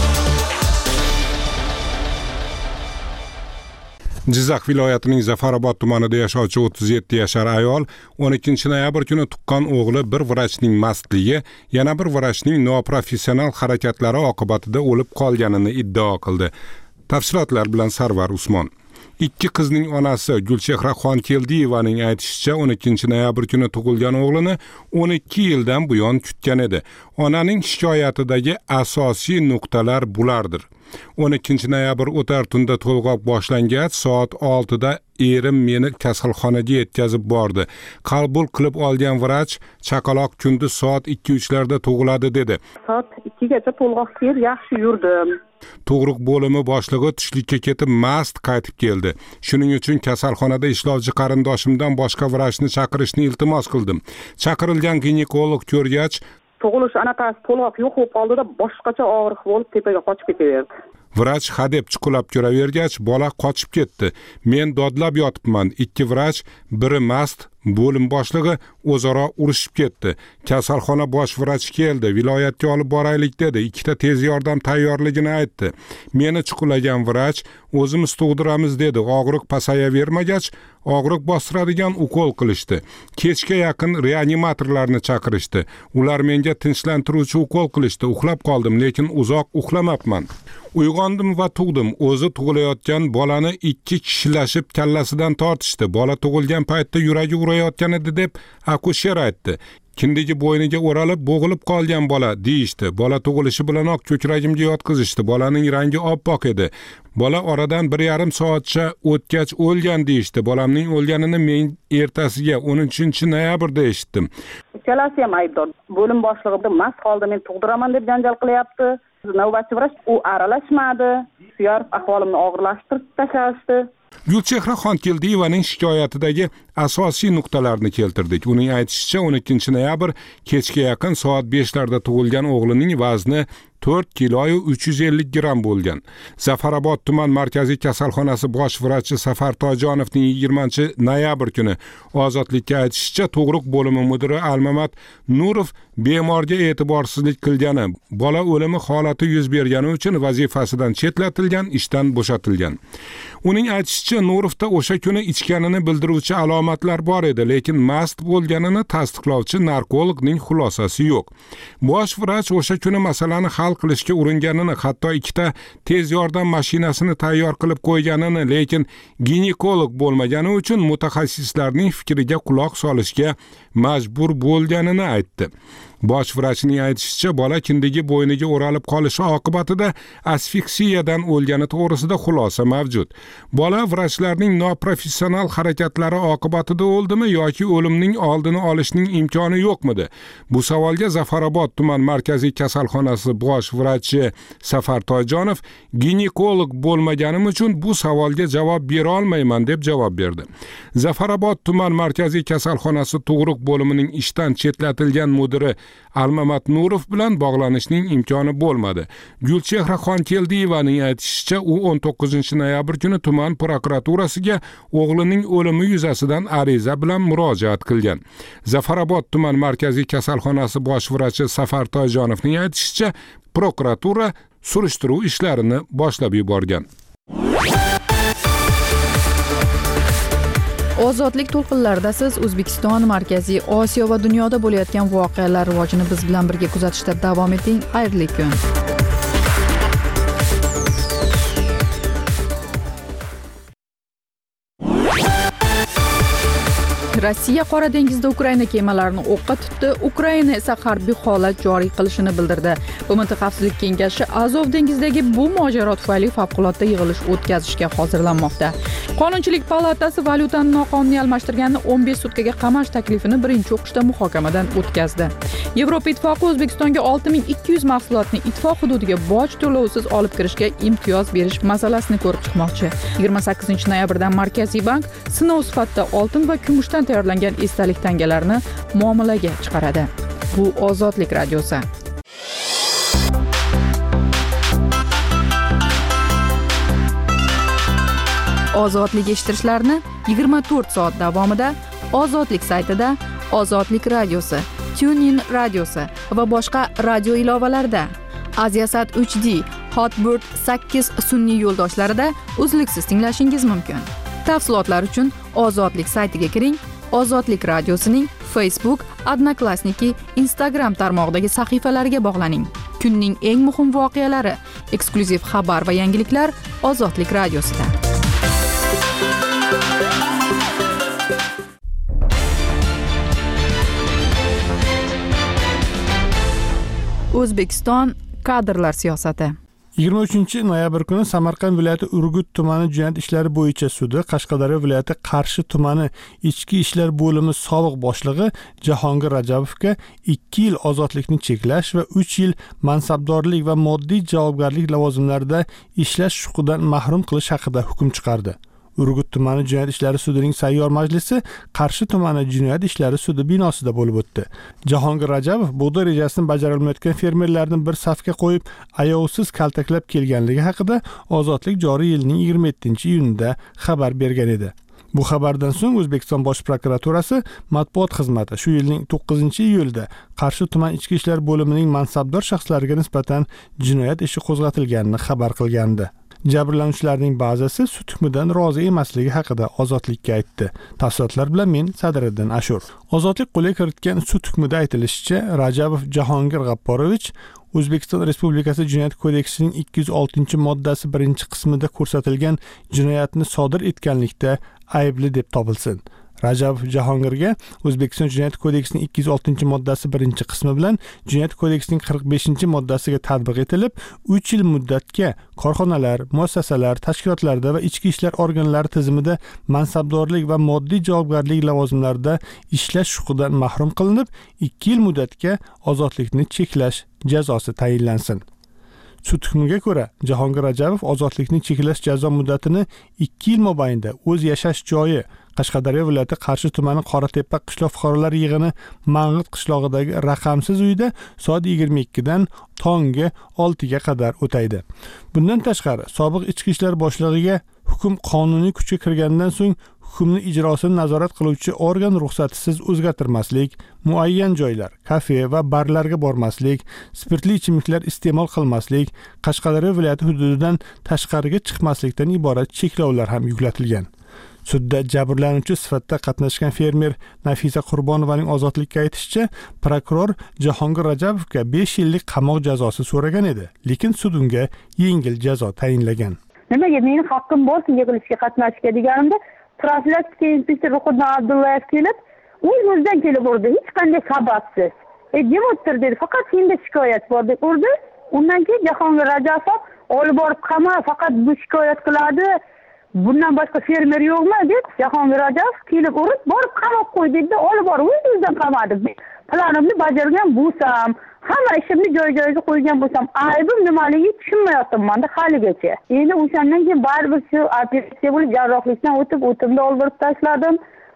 Jizzax viloyatining Zafarobod tumanida yashovchi o'ttiz yetti yashar ayol o'n ikkinchi noyabr kuni tuqqan o'g'li bir vrachning mastligi, yana bir vrachning noprofessional harakatlari oqibatida o'lib qolganini iddao qildi. Tafsilotlar bilan Sarvar Usmon. Ikki qizning onasi Gulchehra Xonkeldiyevaning aytishicha o'n ikkinchi noyabr kuni tug'ilgan o'g'lini o'n ikki yildan buyon kutgan edi. Onaning shikoyatidagi asosiy nuqtalar bulardir. o'n ikkinchi noyabr o'tar tunda to'lg'oq boshlangach, soat oltida erim meni kasalxonaga yetkazib bordi. Qabul qilib olgan vrach chaqaloq kunduz soat ikki uch larda tug'iladi dedi. Soat ikkigacha to'lg'oq kelib yaxshi yurdim. Tug'ruq bo'limi boshlig'i tushlikka ketib mast qaytib keldi. Shuning uchun kasalxonada ishlovchi qarindoshimdan boshqa vrachni chaqirishni iltimos qildim. Chaqirilgan ginekolog ko'rgach, tug'ilish anaqasi to'lg'oq yo'q bo'lib qoldida boshqacha og'riq bo'lib tepaga qochib ketaverdi. Vrach hadeb chuqulab ko'ravergach, bola qochib ketdi. Men dodlab yotibman. Ikki vrach, biri mast, bo'lim boshlig'i o'zaro urushib ketdi. Kasalxona bosh vrachi keldi, viloyatga olib boraylik dedi. Ikkita tez yordam tayyorligini aytdi. Meni chuqulagan vrach o'zimiz tug'diramiz dedi. Og'riq pasayavermagach, og'riq bostiradigan ukol qilishdi. Kechga yaqin reanimatorlarni chaqirishdi. Ular menga tinchlantiruvchi ukol qilishdi. Uxlab qoldim, lekin uzoq uxlamabman. Uyg'ondim va tug'dim. O'zi tug'ilayotgan bolani ikki kishilashib kallasidan tortishdi. Bola tug'ilgan paytda yuragi urayotgan edi deb akusher aytdi. Kindigi bo'yniga o'ralib bo'g'ilib qolgan bola deyishdi. Bola tug'ilishi bilanoq ko'kragimga yotqizishdi. Bolaning rangi oppoq edi. Bola oradan bir yarim soatcha o'tgach o'lgan deyishdi. Bolamning o'lganini men ertasiga o'n uchinchi noyabrda eshitdim. Ikkalasi ham aybdor. Bo'lim boshlig'i mast holda men tug'diraman deb janjal qilyapti. Navbatchi vrach u aralashmadi. Suyar ahvolimni og'irlashtirib tashlashdi. Gulchehra Xonkeldiyevaning shikoyatidagi asosiy nuqtalarni keltirdik. Uning aytishicha o'n ikkinchi noyabr kechga yaqin soat besh larda tug'ilgan o'g'lining vazni to'rt kilo uch yuz ellik gramm bo'lgan. Zafarobod tuman markaziy kasalxonasi bosh vrachi Safar Toyjonovning yigirmanchi noyabr kuni Ozodlikka aytishicha, tug'ruq bo'limi mudiri Almamat Nurov bemorga e'tiborsizlik qilgani, bola o'limi holati yuz bergani uchun vazifasidan chetlatilgan, ishdan bo'shatilgan. Uning aytishicha, Nurovda o'sha kuni ichganini bildiruvchi alomatlar bor edi, lekin mast bo'lganini tasdiqlovchi narkologning xulosasi yo'q. Bosh vrach o'sha kuni masalani hal qilishga uringanini, hatto ikkita tez yordam mashinasini tayyor qilib qo'yganini, lekin ginekolog bo'lmagani uchun mutaxassislarning fikriga quloq solishga majbur bo'lganini aytdi. Bosh vrachning aytishicha, bola kindigi bo'yniga o'ralib qolishi oqibatida asfiksiyadan o'lgani to'g'risida xulosa mavjud. Bola vrachlarning noprofessional harakatlari oqibatida o'ldimi yoki o'limning oldini olishning imkoni yo'qmidi? Bu savolga Zafarobod tuman markaziy kasalxonasi bosh vrachi Safar Toyjonov, ginekolog bo'lmaganim uchun bu savolga javob bera olmayman deb javob berdi. Zafarobod tuman markaziy kasalxonasi tug'ruq bo'limining ishdan chetlatilgan mudiri Almamat Nurov bilan bog'lanishning imkoni bo'lmadi. Gulchehra Xonkeldiyevaning aytishicha, u o'n to'qqizinchi noyabr kuni tuman prokuraturasiga o'g'lining o'limi yuzasidan ariza bilan murojaat qilgan. Zafarobod tuman markaziy kasalxonasi bosh vrachi Safar Toyjonovning aytishicha, prokuratura surishtiruv ishlarini boshlab yuborgan. Ozodlik to'lqinlarida siz O'zbekiston, Markaziy Osiyo va dunyoda bo'layotgan voqealar rivojini biz bilan birga kuzatishda davom eting. Xayrli kun. Rossiya Qora dengizda Ukraina kemalarini o'qqa tutdi. Ukraina esa harbiy holat joriy qilishini bildirdi. Bu mintaqa xavfsizlik kengashi Azov dengizidagi bu mojaro tufayli favqulodda yig'ilish o'tkazishga hozirlanmoqda. Qonunchilik palatasi valyutani noqonuniy almashtirganni o'n besh sutkaga qamash taklifini birinchi o'qishda muhokamadan o'tkazdi. Yevropa Ittifoqi O'zbekistonga olti ming ikki yuz mahsulotni ittifoq hududiga boj to'lovisiz olib kirishga imtiyoz berish masalasini ko'rib chiqmoqchi. yigirma sakkizinchi noyabrdan Markaziy bank sinov sifatida oltin va kumushdan tayyorlangan esdalik tangalarni muomalaga chiqaradi. Bu Ozodlik radiosi. Ozodlik eshittirishlarni yigirma to'rt soat davomida Ozodlik saytida, Ozodlik radiosi, TuneIn radiosi va boshqa radio ilovalarida, Aziasat uch D, Hotbird sakkiz sun'iy yo'ldoshlarida uzluksiz tinglashingiz mumkin. Tafsilotlar uchun Ozodlik saytiga kiring. Ozodlik radiosining Facebook, Odnoklassniki, Instagram tarmog'idagi sahifalariga bog'laning. Kunning eng muhim voqealari, eksklyuziv xabar va yangiliklar Ozodlik radiosida. O'zbekiston kadrlar siyosati. yigirma uchinchi noyabr kuni Samarqand viloyati Urgut tumani jinoyat ishlari bo'yicha sudi Qashqadaryo viloyati Qarshi tumani ichki ishlar bo'limi sobiq boshlig'i Jahongir Rajabovga ikki yil ozodlikni cheklash va uch yil mansabdorlik va moddiy javobgarlik lavozimlarida ishlash huquqidan mahrum qilish haqida hukm chiqardi. Urgut tumani jinoyat ishlari sudining sayyor majlisi Qarshi tumani jinoyat ishlari sudi binosida bo'lib o'tdi. Jahongir Rajabov bug'doy rejasini bajarilmayotgan fermerlarni bir safga qo'yib, ayovsiz kaltaklab kelganligi haqida Ozodlik joriy yilning yigirma yettinchi iyunida xabar bergan edi. Bu xabardan so'ng O'zbekiston Bosh prokuraturasi matbuot xizmati shu yilning to'qqizinchi iyulida Qarshi tuman ichki ishlar bo'limining mansabdor shaxslariga nisbatan jinoyat ishi qo'zg'atilganini xabar qilgandi. Jabrlanuvchilarning ba'zisi sud hukmidan rozi emasligi haqida Ozodlikka aytdi. Tafsilotlar bilan men Sadriddin Ashur. Ozodlik qo'lga kiritgan sud hukmida aytilishicha, Rajabov Jahongir G'apporovich O'zbekiston Respublikasi Jinoyat kodeksining ikki yuz oltinchi moddasi birinchi qismida ko'rsatilgan jinoyatni sodir etganlikda aybli deb topilsin. Rajabov Jahongirga O'zbekiston Jinoyat kodeksining ikki yuz oltinchi moddasi birinchi qismi bilan Jinoyat kodeksining qirq beshinchi moddasiga tatbiq etilib, uch yil muddatga korxonalar, muassasalar, tashkilotlarda va ichki ishlar organlari tizimida mansabdorlik va moddiy javobgarlik lavozimlarida ishlash huquqidan mahrum qilinib, ikki yil muddatga ozodlikni cheklash jazosi tayinlansin. Sud hukmiga ko'ra, Jahongir Rajabov ozodlikni cheklash jazo muddatini ikki yil mobaynida o'z yashash joyi Qashqadaryo viloyati Qarshi tumani Qoratepa qishloq fuqarolar yig'ini Mang'it qishlog'idagi raqamsiz uyda soat yigirma ikkidan tongi oltiga qadar o'taydi. Bundan tashqari, sobiq ichki ishlar boshlig'iga hukm qonuniy kuchga kirgandan so'ng hukmni ijrosini nazorat qiluvchi organ ruxsatisiz o'zgartirmaslik, muayyan joylar, kafe va barlarga bormaslik, spirtli ichimliklar iste'mol qilmaslik, Qashqadaryo viloyati hududidan tashqariga chiqmaslikdan iborat cheklovlar ham yuklatilgan. Sudda jabrlanuvchi sifatida qatnashgan fermer Nafisa Qurbonovaning Ozodlikka aytishicha, prokuror Jahongir Rajabovga besh yillik qamoq jazosi so'ragan edi, lekin sud unga yengil jazo tayinlagan. Nimaga mening haqqim bo'lsin yig'ilishga qatnashishga deganimda, profilaktika inspektori Ruhiddin Abdullayev kelib, o'z-o'zidan kelib urdi, hech qanday sababsiz. E, jim o'tir dedi, faqat senda shikoyat bor deb urdi. Undan keyin Jahongir Rajabov olib borib qama, faqat bu shikoyat qiladi. Bundan boshqa fermer yo'qmi deb Jahongir Rajabov kelib urib, borib qamab qo'ydi dedi, olib borib o'z-o'zidan qamadi. Planimni bajargan bo'lsam, hamma ishimni joy-joyiga qo'ygan bo'lsam, aybim nimaligi tushunmayapman-da haligacha. Endi o'shandan keyin baribir shu operatsiya bo'lib jarrohlikdan o'tib, o'timni oldirib tashladim.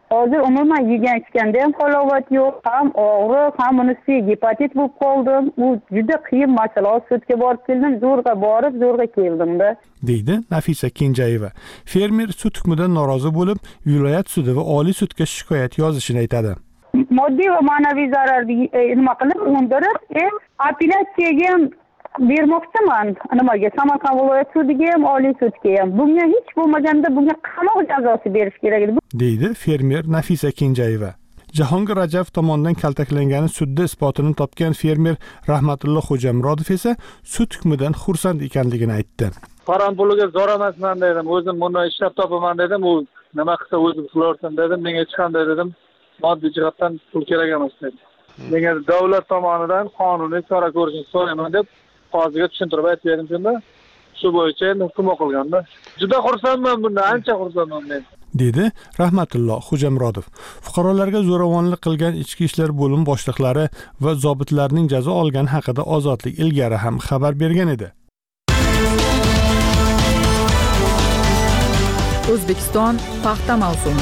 hozir umuman yegan ichganda ham halovat yo'q, ham og'riq, ham bunisi gepatit bo'lib qoldim. U juda qiyin masala. Sudga borib keldim, zo'rg'a borib, zo'rg'a keldim-da. deydi Nafisa Kenjayeva. Fermer sud hukmidan norozi bo'lib, viloyat sudi va oliy sudga shikoyat yozishini aytadi. Moddiy va ma'naviy zararni nima qilib undirib, apellyatsiyaga ham bermoqchiman. Nimaga? Samarqand viloyat sudiga ham, oliy sudga ham. Bunga hech bo'lmaganda bunga qamoq jazosi berish kerak edi, deydi fermer Nafisa Kenjayeva. Jahongir Rajabov tomonidan kaltaklangani sudda isbotini topgan fermer Rahmatullo Xo'jamurodov esa sud hukmidan xursand ekanligini aytdi. Harom puliga zor emasman dedim. O'zim buni ishlab topaman dedim. U nima qilsa o'zi qilaversin dedim. Menga hech qanday dedim moddiy jihatdan pul kerak emas dedim. Menga davlat tomonidan qonuniy chora ko'rishni so'rayman deb qoziga tushuntirib aytib berdim shunda. Shu bo'yicha endi hukm o'qilganda. Juda xursandman bundan, ancha xursandman men. dedi Rahmatullo Xo'jamurodov. Fuqarolarga zo'ravonlik qilgan ichki ishlar bo'lim boshliqlari va zobitlarning jazo olgani haqida Ozodlik ilgari ham xabar bergan edi. O'zbekiston paxta mavsumi.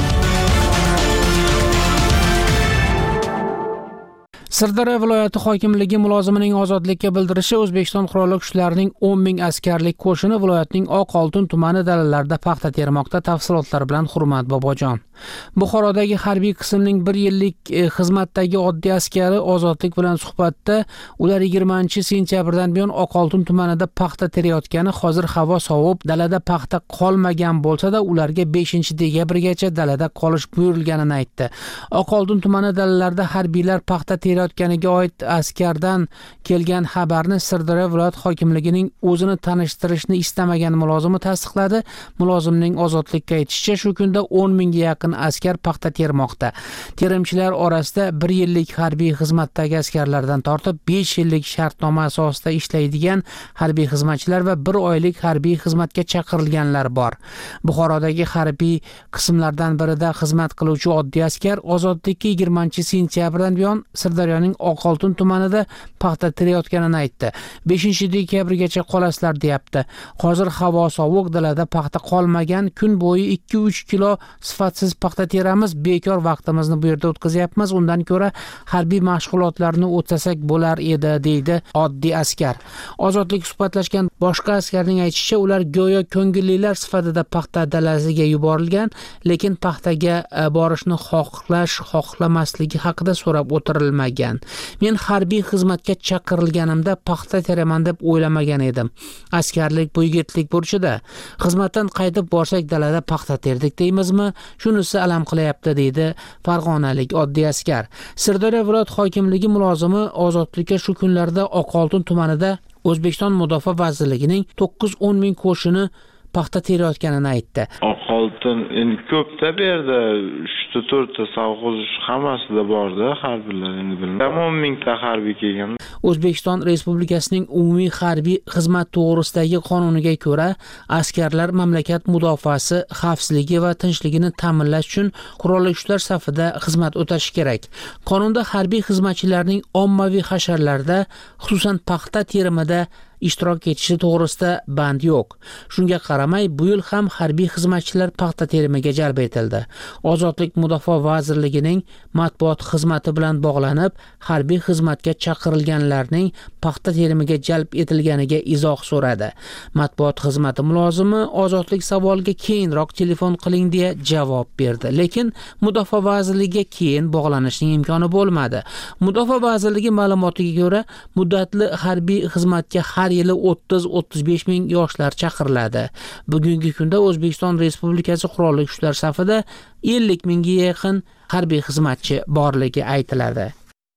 Sirdaryo viloyati hokimligi mulozimining ozodlikka bildirishi O'zbekiston qurolli kuchlarining o'n ming askarlik qo'shini viloyatning Oqoltin tumani dalalarida paxta termoqda. Tafsilotlar bilan Hurmat Bobojon. Buxorodagi harbiy qismning bir yillik xizmatdagi oddiy askari ozodlik bilan suhbatda ular yigirmanchi sentyabrdan buyon Oqoltin tumanida paxta terayotgani, hozir havo sovib, dalada paxta qolmagan bo'lsa-da, ularga beshinchi dekabrgacha dalada qolish buyurilganini aytdi. Oqoltin tumani dalalarida harbiylar paxta terayotganiga oid askardan kelgan xabarni Sirdaryo viloyat hokimligining o'zini tanishtirishni istamagan mulozimi tasdiqladi. Mulozimning ozodlikka aytishicha, shu kunda o'n mingga yaqin askar paxta termoqda. Terimchilar orasida bir yillik harbiy xizmatdagi askarlardan tortib besh yillik shartnoma asosida ishlaydigan harbiy xizmatchilar va bir oylik harbiy xizmatga chaqirilganlar bor. Buxorodagi harbiy qismlardan birida xizmat qiluvchi oddiy askar ozodlikka yigirmanchi sentyabrdan buyon Sirdaryoning Oqoltin tumanida paxta terayotganini aytdi. beshinchi dekabrgacha qolasizlar deyapti. Hozir havo sovuq, dalada paxta qolmagan, kun bo'yi ikki uch kilo sifatsiz paxta teramiz, bekor vaqtimizni bu yerda o'tkazyapmiz. Undan ko'ra harbiy mashg'ulotlarni o'tsasak bo'lar edi, deydi oddiy askar. Ozodlik suhbatlashgan boshqa askarning aytishicha, ular go'yo ko'ngillilar sifatida paxta dalasiga yuborilgan, lekin paxtaga borishni xohlash, xohlamasligi haqida so'rab o'tirilmagan. Men harbiy xizmatga chaqirilganimda paxta teraman deb o'ylamagan edim. Askarlik bu yigitlik burchida. Xizmatdan qaytib borsak dalada paxta terdik deymizmi? Shunisi alam qilyapti, deydi farg'onalik oddiy askar. Sirdaryo viloyat hokimligi mulozimi ozodlikka shu kunlarda Oqoltin tumanida O'zbekiston Mudofaa vazirligining to'qqiz o'n ming qo'shini paxta terayotganini aytdi. Oqoltin endi ko'pda bu yerda uchta to'rtta savg'oz hammasida borda harbiylar endi bilmayman. o'n mingta harbiy kelgan. O'zbekiston Respublikasining umumiy harbiy xizmat to'g'risidagi qonuniga ko'ra, askarlar mamlakat mudofaasi, xavfsizligi va tinchligini ta'minlash uchun qurolli kuchlar safida xizmat o'tashi kerak. Qonunda harbiy xizmatchilarning ommaviy hasharlarda, xususan paxta terimida ishtirok etishi to'g'risida band yo'q. Shunga qaramay, bu yil ham harbiy xizmatchilar paxta terimiga jalb etildi. Ozodlik Mudofaa vazirligining matbuot xizmati bilan bog'lanib, harbiy xizmatga chaqirilganlarning paxta terimiga jalb etilganiga izoh so'radi. Matbuot xizmati mulozimi ozodlik savoliga keyinroq telefon qiling deya javob berdi, lekin Mudofaa vazirligiga keyin bog'lanishning imkoni bo'lmadi. Mudofaa vazirligi ma'lumotiga ko'ra, muddatli harbiy xizmatga har yili o'ttiz o'ttiz besh ming yoshlar chaqiriladi. Bugungi kunda O'zbekiston Respublikasi qurolli kuchlar safida ellik mingga yaqin harbiy xizmatchi borligi aytiladi.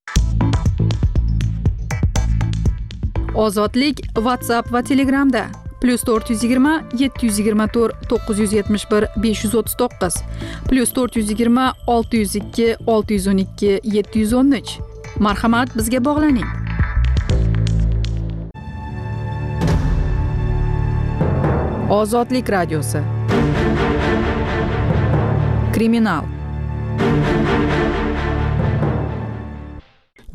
Ozodlik WhatsApp va Telegramda plus to'rt yuz yigirma yetti yuz yigirma to'rt to'qqiz yuz yetmish bir besh yuz o'ttiz to'qqiz plus to'rt yuz yigirma olti yuz ikki olti yuz o'n ikki yetti yuz o'n uch. Marhamat, bizga bog'laning. Ozodlik radiosi. Kriminal.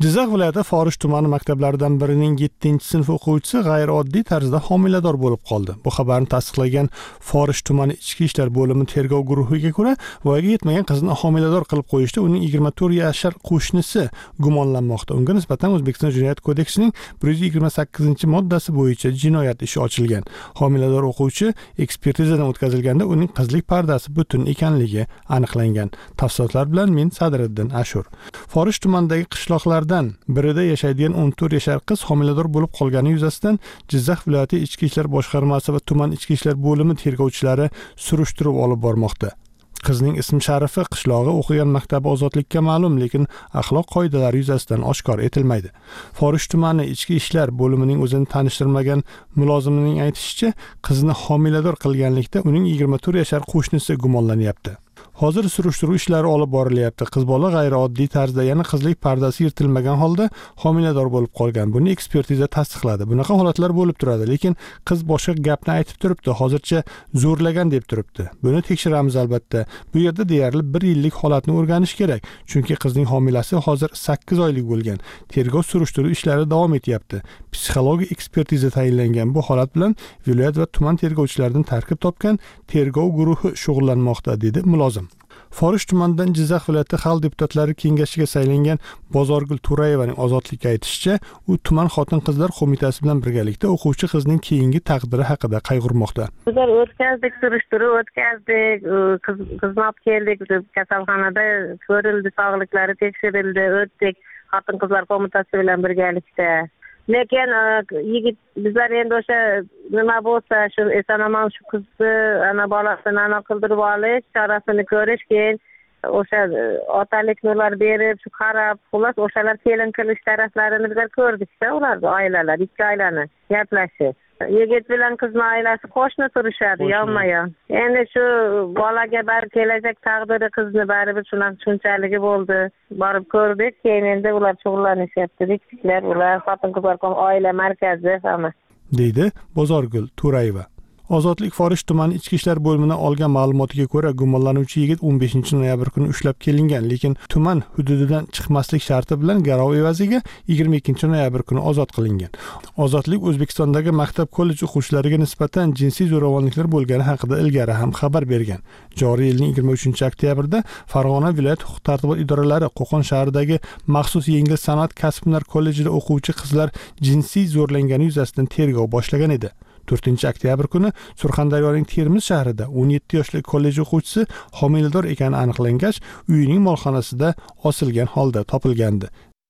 Jizzax viloyati Forish tumani maktablaridan birining yettinchi sinf o'quvchisi g'ayrioddiy tarzda homilador bo'lib qoldi. Bu xabarni tasdiqlagan Forish tumani ichki ishlar bo'limi tergov guruhiga ko'ra, voyaga yetmagan qizni homilador qilib qo'yishda uning yigirma to'rt yashar qo'shnisi gumonlanmoqda. Unga nisbatan O'zbekiston Jinoyat kodeksining bir yuz yigirma sakkizinchi moddasi bo'yicha jinoyat ishi ochilgan. Homilador o'quvchi ekspertizadan o'tkazilganda uning qizlik pardasi butun ekanligi aniqlangan. Tafsilotlar bilan men Sadriddin Ashur. Forish tumanidagi qishloqlardan birida yashaydigan o'n to'rt yashar qiz homilador bo'lib qolgani yuzasidan Jizzax viloyati ichki ishlar boshqarmasi va tuman ichki ishlar bo'limi tergovchilari surishtiruv olib bormoqda. Qizning ism sharifi, qishlog'i, o'qigan maktabi ozodlikka ma'lum, lekin axloq qoidalari yuzasidan oshkor etilmaydi. Forish tumani ichki ishlar bo'limining o'zini tanishtirmagan mulozimining aytishicha, qizni homilador qilganlikda uning yigirma to'rt yashar qo'shnisi gumonlanyapti. Hozir surishtiruv ishlari olib borilyapti. Qiz bola g'ayrioddiy tarzda, yana qizlik pardasi yirtilmagan holda homilador bo'lib qolgan. Buni ekspertiza tasdiqladi. Bunaqa holatlar bo'lib turadi, lekin qiz boshqa gapni aytib turibdi. Hozircha zo'rlagan deb turibdi. Buni tekshiramiz albatta. Bu yerda deyarli bir yillik holatni o'rganish kerak, chunki qizning homilasi hozir sakkiz oylik bo'lgan. Tergov surishtiruv ishlari davom etyapti. Psixologik ekspertiza tayinlangan. Bu holat bilan viloyat va tuman tergovchilaridan tarkib topgan tergov guruhi shug'ullanmoqda, dedi mulozim. Forish tumanidan Jizzax viloyati xalq deputatlari kengashiga saylangan Bozorgul Turayevaning ozodlikka aytishicha, u tuman xotin-qizlar qo'mitasi bilan birgalikda o'quvchi qizning keyingi taqdiri haqida qayg'urmoqda. Bizlar o'tkazdik, surishtiruv o'tkazdik, qizni olib keldik, kasalxonada ko'rildi, sog'liklari tekshirildi, o'tdik xotin-qizlar qo'mitasi bilan birgalikda. Lekin yigit bizlar endi o'sha nima bo'lsa, shu eson-omon shu qizni ana bolasini ana qildirib olish, chorasini ko'rish, keyin o'sha otalik nurlar berib, shu qarab, xullas o'shalar kelin qilish taraflarini bizlar ko'rdikda, ularni oilalar, ikki oilani gaplashib. Yigit bilan qizning oilasi qo'shni turishadi, yonma-yon. Endi shu bolaga bar kelajak taqdiri qizni baribir shunaqa shunchalik bo'ldi. Borib ko'rdik, keyin endi ular shug'ullanishyapti. Diktiklar, ular xotin-qizlar oila markazi hamma. Deydi Bozorgul Turayeva. Ozodlik Forish tumani ichki ishlar bo'limidan olgan ma'lumotiga ko'ra, gumonlanuvchi yigit o'n beshinchi noyabr kuni ushlab kelingan, lekin tuman hududidan chiqmaslik sharti bilan garov evaziga yigirma ikkinchi noyabr kuni ozod qilingan. Ozodlik O'zbekistondagi maktab kollej o'quvchilariga nisbatan jinsiy zo'ravonliklar bo'lgani haqida ilgari ham xabar bergan. Joriy yilning yigirma uchinchi oktyabrda Farg'ona viloyat huquq-tartibot idoralari Qo'qon shahridagi maxsus yengil san'at kasb-hunar kollejida o'quvchi qizlar jinsiy zo'rlangani yuzasidan tergov boshlagan edi. to'rtinchi oktyabr kuni Surxondaryoning Termiz shahrida o'n yetti yoshli kollej o'quvchisi homilador ekani aniqlangach, uyining molxonasida osilgan holda topilgandi.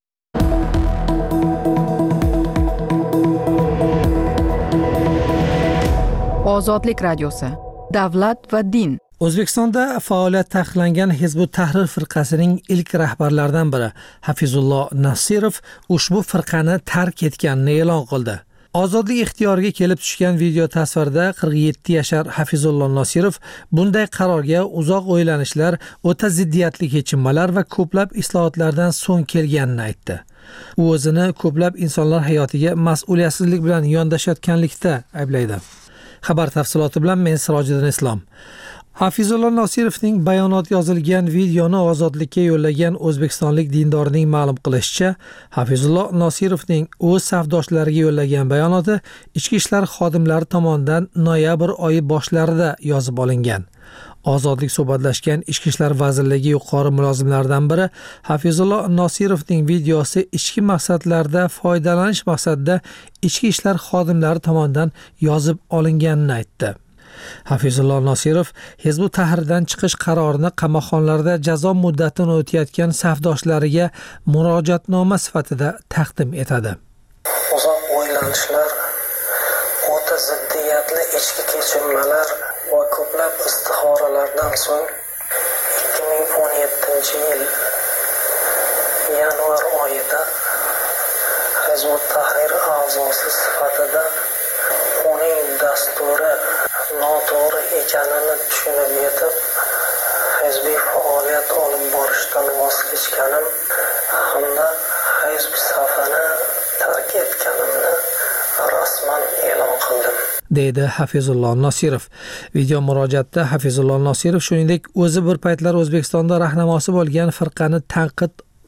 Ozodlik radiosi. Davlat va din. O'zbekistonda faoliyat taqiqlangan Hizbut Tahrir firqasining ilk rahbarlaridan biri Hafizullo Nosirov ushbu firqani tark etganini e'lon qildi. Ozodlik ixtiyoriga kelib tushgan video tasvirda qirq yetti yashar Hafizullo Nosirov bunday qarorga uzoq o'ylanishlar, o'ta ziddiyatli kechinmalar va ko'plab islohotlardan so'ng kelganini aytdi. U o'zini ko'plab insonlar hayotiga mas'uliyatsizlik bilan yondashayotganlikda ayblaydi. Xabar tafsiloti bilan men Sirojiddin Islom. Hafizullo Nosirovning bayonoti yozilgan videoni ozodlikka yo'llagan o'zbekistonlik dindorning ma'lum qilishicha, Hafizullo Nosirovning o'z safdoshlariga yo'llagan bayonoti ichki ishlar xodimlari tomonidan noyabr oyi boshlarida yozib olingan. Ozodlik suhbatlashgan ichki ishlar vazirligi yuqori mulozimlaridan biri Hafizullo Nosirovning videosi ichki maqsadlarda foydalanish maqsadida ichki ishlar xodimlari tomonidan yozib olinganini aytdi. Hafizullo Nosirov Hizbut Tahrirdan chiqish qarorini qamoqxonalarda jazo muddatini o'tayotgan safdoshlariga murojaatnoma sifatida taqdim etadi. Uzoq o'ylanishlar, o'ta ziddiyatli ichki kechinmalar va ko'plab istixoralardan so'ng ikki ming o'n yettinchi yil yanvar oyida Hizbut Tahrir a'zosi sifatida uning dasturi noto'g'ri ekanini tushunib yetib, hizbiy faoliyat olib borishdan voz kechganim hamda hizb safini tark etganimni rasman e'lon qildim, deydi Hafizullo Nosirov. Video murojaatda Hafizullo Nosirov shuningdek o'zi bir paytlar O'zbekistonda rahnamosi bo'lgan firqani tanqid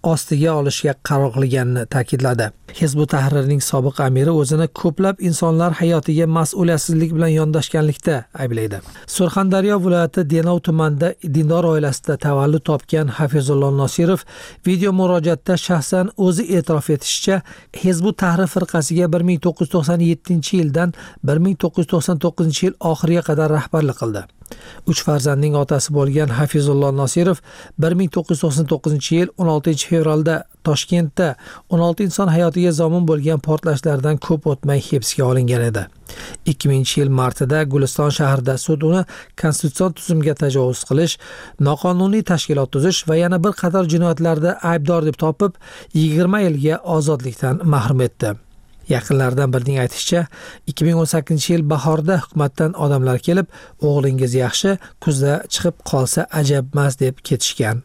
ostiga olishga qaror qilganini ta'kidladi. Hizb ut-Tahrirning sobiq amiri o'zini ko'plab insonlar hayotiga mas'uliyatsizlik bilan yondashganlikda ayblaydi. Surxondaryo viloyati Denov tumanida dindor oilasida tavallud topgan Hafizullo Nosirov video murojaatda shaxsan o'zi e'tirof etishicha, Hizb ut-Tahrir firqasiga bir ming to'qqiz yuz to'qson yettinchi yildan bir ming to'qqiz yuz to'qson to'qqizinchi yil oxiriga qadar rahbarlik qildi. Uch farzandning otasi bo'lgan Hafizullo Nosirov bir ming to'qqiz yuz to'qson to'qqizinchi yil o'n oltinchi fevralda Toshkentda o'n olti inson hayotiga zomin bo'lgan portlashlardan ko'p o'tmay hibsga olingan edi. ikki mingchi yil martida Guliston shahrida sud uni konstitutsion tuzumga tajovuz qilish, noqonuniy tashkilot tuzish va yana bir qator jinoyatlarda aybdor deb topib, yigirma yilga ozodlikdan mahrum etdi. Yaqinlardan birining aytishicha, ikki ming o'n sakkizinchi yil bahorda hukumatdan odamlar kelib, o'g'lingiz yaxshi, kuzda chiqib qolsa ajabmas deb ketishgan.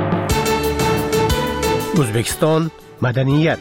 O'zbekiston madaniyat.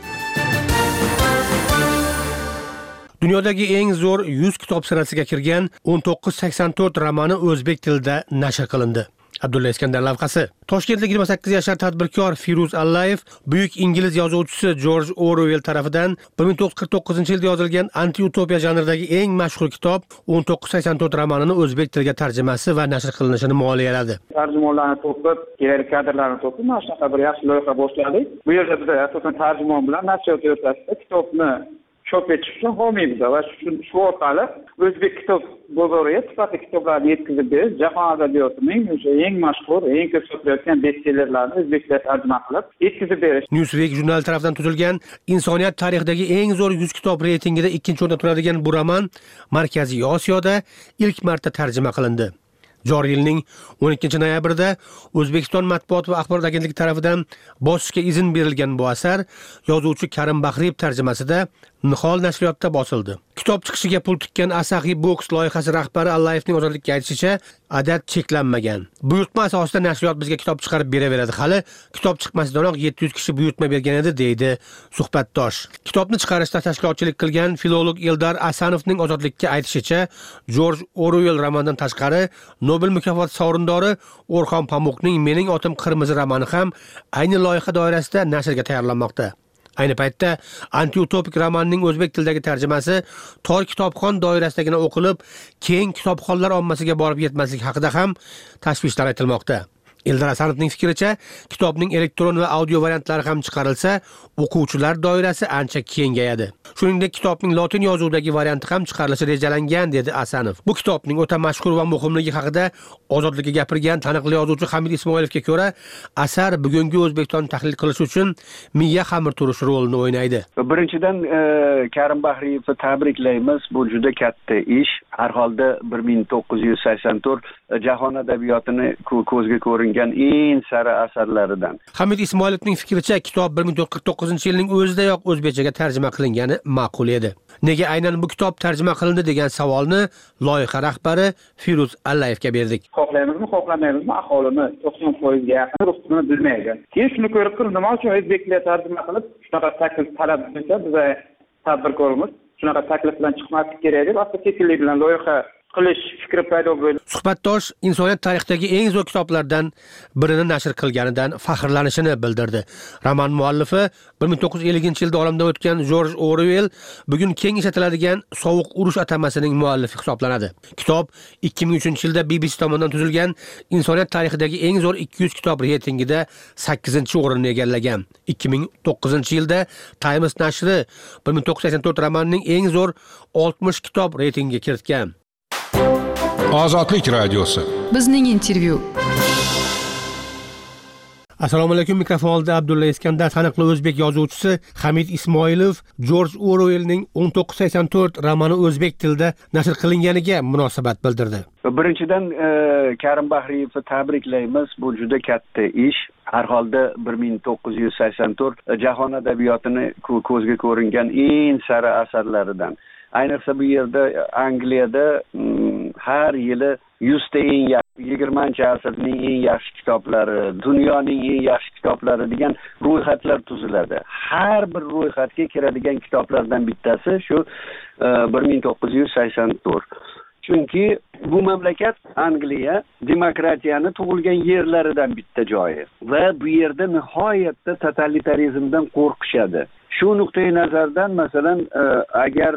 Dunyodagi eng zo'r yuz kitob sirasiga kirgan o'n to'qqiz sakson to'rt romani o'zbek tilida nashr qilindi. Abdulla Iskandar lavhasi. Toshkentlik yigirma sakkiz yashar tadbirkor Firuz Allayev buyuk ingliz yozuvchisi George Orwell tarafidan bir ming to'qqiz yuz qirq to'qqizinchi yilda yozilgan anti-utopiya janridagi eng mashhur kitob o'n to'qqiz sakson to'rt romanini o'zbek tiliga tarjimasi va nashr qilinishini moliyaladi. Tarjimonlarni to'plab, kerakli kadrlarni to'plab, mana shunaqa bir yaxshi loyiha boshladik. Bu yerda biz asosan tarjimon bilan nashriyot o'rtasida kitobni chop etish uchun homiymiz va shu shu orqali o'zbek kitob bozoriga sifatli kitoblarni yetkazib berish, jahon adabiyotining o'sha eng mashhur, eng ko'p sotilayotgan bestsellerlarni o'zbek tilida tarjima qilib yetkazib berish. Newsweek jurnali tomonidan tuzilgan insoniyat tarixidagi eng zo'r yuz kitob reytingida ikkinchi o'rinda turadigan bu roman Markaziy Osiyoda ilk marta tarjima qilindi. Joriy yilning o'n ikkinchi noyabrida O'zbekiston matbuot va axborot agentligi tomonidan bosishga izn berilgan bu asar yozuvchi Karim Bahriyev tarjimasida Nihol nashriyotda bosildi. Kitob chiqishiga pul tikkan Asaxiy Books loyihasi rahbari Allayevning ozodlikka aytishicha, adad cheklanmagan. Buyurtma asosida nashriyot bizga kitob chiqarib beraveradi. Hali kitob chiqmasidanoq yetti yuz kishi buyurtma bergan edi, deydi suhbatdosh. Kitobni chiqarishda tashkilotchilik qilgan filolog Eldar Asanovning ozodlikka aytishicha, George Orwell romanidan tashqari Nobel mukofoti sovrindori O'rxon Pamukning Mening otim qirmizi romani ham ayni loyiha doirasida nashrga tayyorlanmoqda. Ayni paytda anti-utopik romanning o'zbek tilidagi tarjimasi tor kitobxon doirasidagina o'qilib, keng kitobxonlar ommasiga borib yetmaslik haqida ham tashvishlar aytilmoqda. Eldar Asanovning fikricha, kitobning elektron va audio variantlari ham chiqarilsa, o'quvchilar doirasi ancha kengayadi. Shuningdek, kitobning lotin yozuvidagi varianti ham chiqarilishi rejalangan, dedi Asanov. Bu kitobning o'ta mashhur va muhimligi haqida ozodlikka gapirgan taniqli yozuvchi Hamid Ismoilovga ko'ra, asar bugungi O'zbekistonni tahlil qilish uchun miya xamir turish rolini o'ynaydi. Birinchidan Karim Bahriyevni tabriklaymiz. Bu juda katta ish. Har holda bir ming to'qqiz yuz sakson to'rt jahon adabiyotini ko'zga ko'ringan eng sara asarlaridan. Hamid Ismoilovning fikricha, kitob bir ming to'qqiz yuz qirq to'qqizinchi yilning o'zidayoq o'zbekchaga tarjima qilingan ma'qul edi. Nega aynan bu kitob tarjima qilindi degan savolni loyiha rahbari Firuz Allayevga berdik. Xohlaymizmi, xohlamaymizmi, aholini to'qson foizga yaqin rustini bilmaydi. Keyin shuni ko'rib turib, nima uchun o'zbek tilida tarjima qilib, shunaqa taklif talab qilsa, biz tadbirkorimiz shunaqa taklif bilan chiqmaslik kerak deb, asta sekinlik bilan loyiha qilish fikri paydo bo'ldi. Suhbatdosh insoniyat tarixidagi eng zo'r kitoblardan birini nashr qilganidan faxrlanishini bildirdi. Roman muallifi bir ming to'qqiz yuz ellinchi yilda olamdan o'tgan George Orwell bugun keng ishlatiladigan Sovuq urush atamasining muallifi hisoblanadi. Kitob ikki ming uchinchi yilda B B C tomonidan tuzilgan insoniyat tarixidagi eng zo'r ikki yuz kitob reytingida sakkizinchi o'rinni egallagan. ikki ming to'qqizinchi yilda Times nashri bir ming to'qqiz yuz sakson to'rt romanining eng zo'r oltmish kitob reytingiga kiritgan. Ozodlik radiosi. Bizning intervyu. Assalomu alaykum, mikrofonda Abdulla Iskandar, taniqli o'zbek yozuvchisi Hamid Ismoilov George Orwellning o'n to'qqiz sakson to'rt romani o'zbek tilida nashr qilinganiga munosabat bildirdi. Birinchidan Karim Bahriyevni tabriklaymiz. Bu juda katta ish. Har holda bir ming to'qqiz yuz sakson to'rt jahon adabiyotini ko'zga ko'ringan eng sara asarlaridan. Ayniqsa bu yerda Angliyada har yili yuzta eng yaxshi, yigirmanchi asrning eng yaxshi kitoblari, dunyoning eng yaxshi kitoblari degan ro'yxatlar tuziladi. Har bir ro'yxatga kiradigan kitoblardan bittasi shu bir ming to'qqiz yuz sakson to'rt. chunki bu mamlakat Angliya demokratiyani tug'ilgan yerlaridan bitta joyi va bu yerda nihoyatda totalitarizmdan qo'rqishadi. Shu nuqtai nazardan masalan agar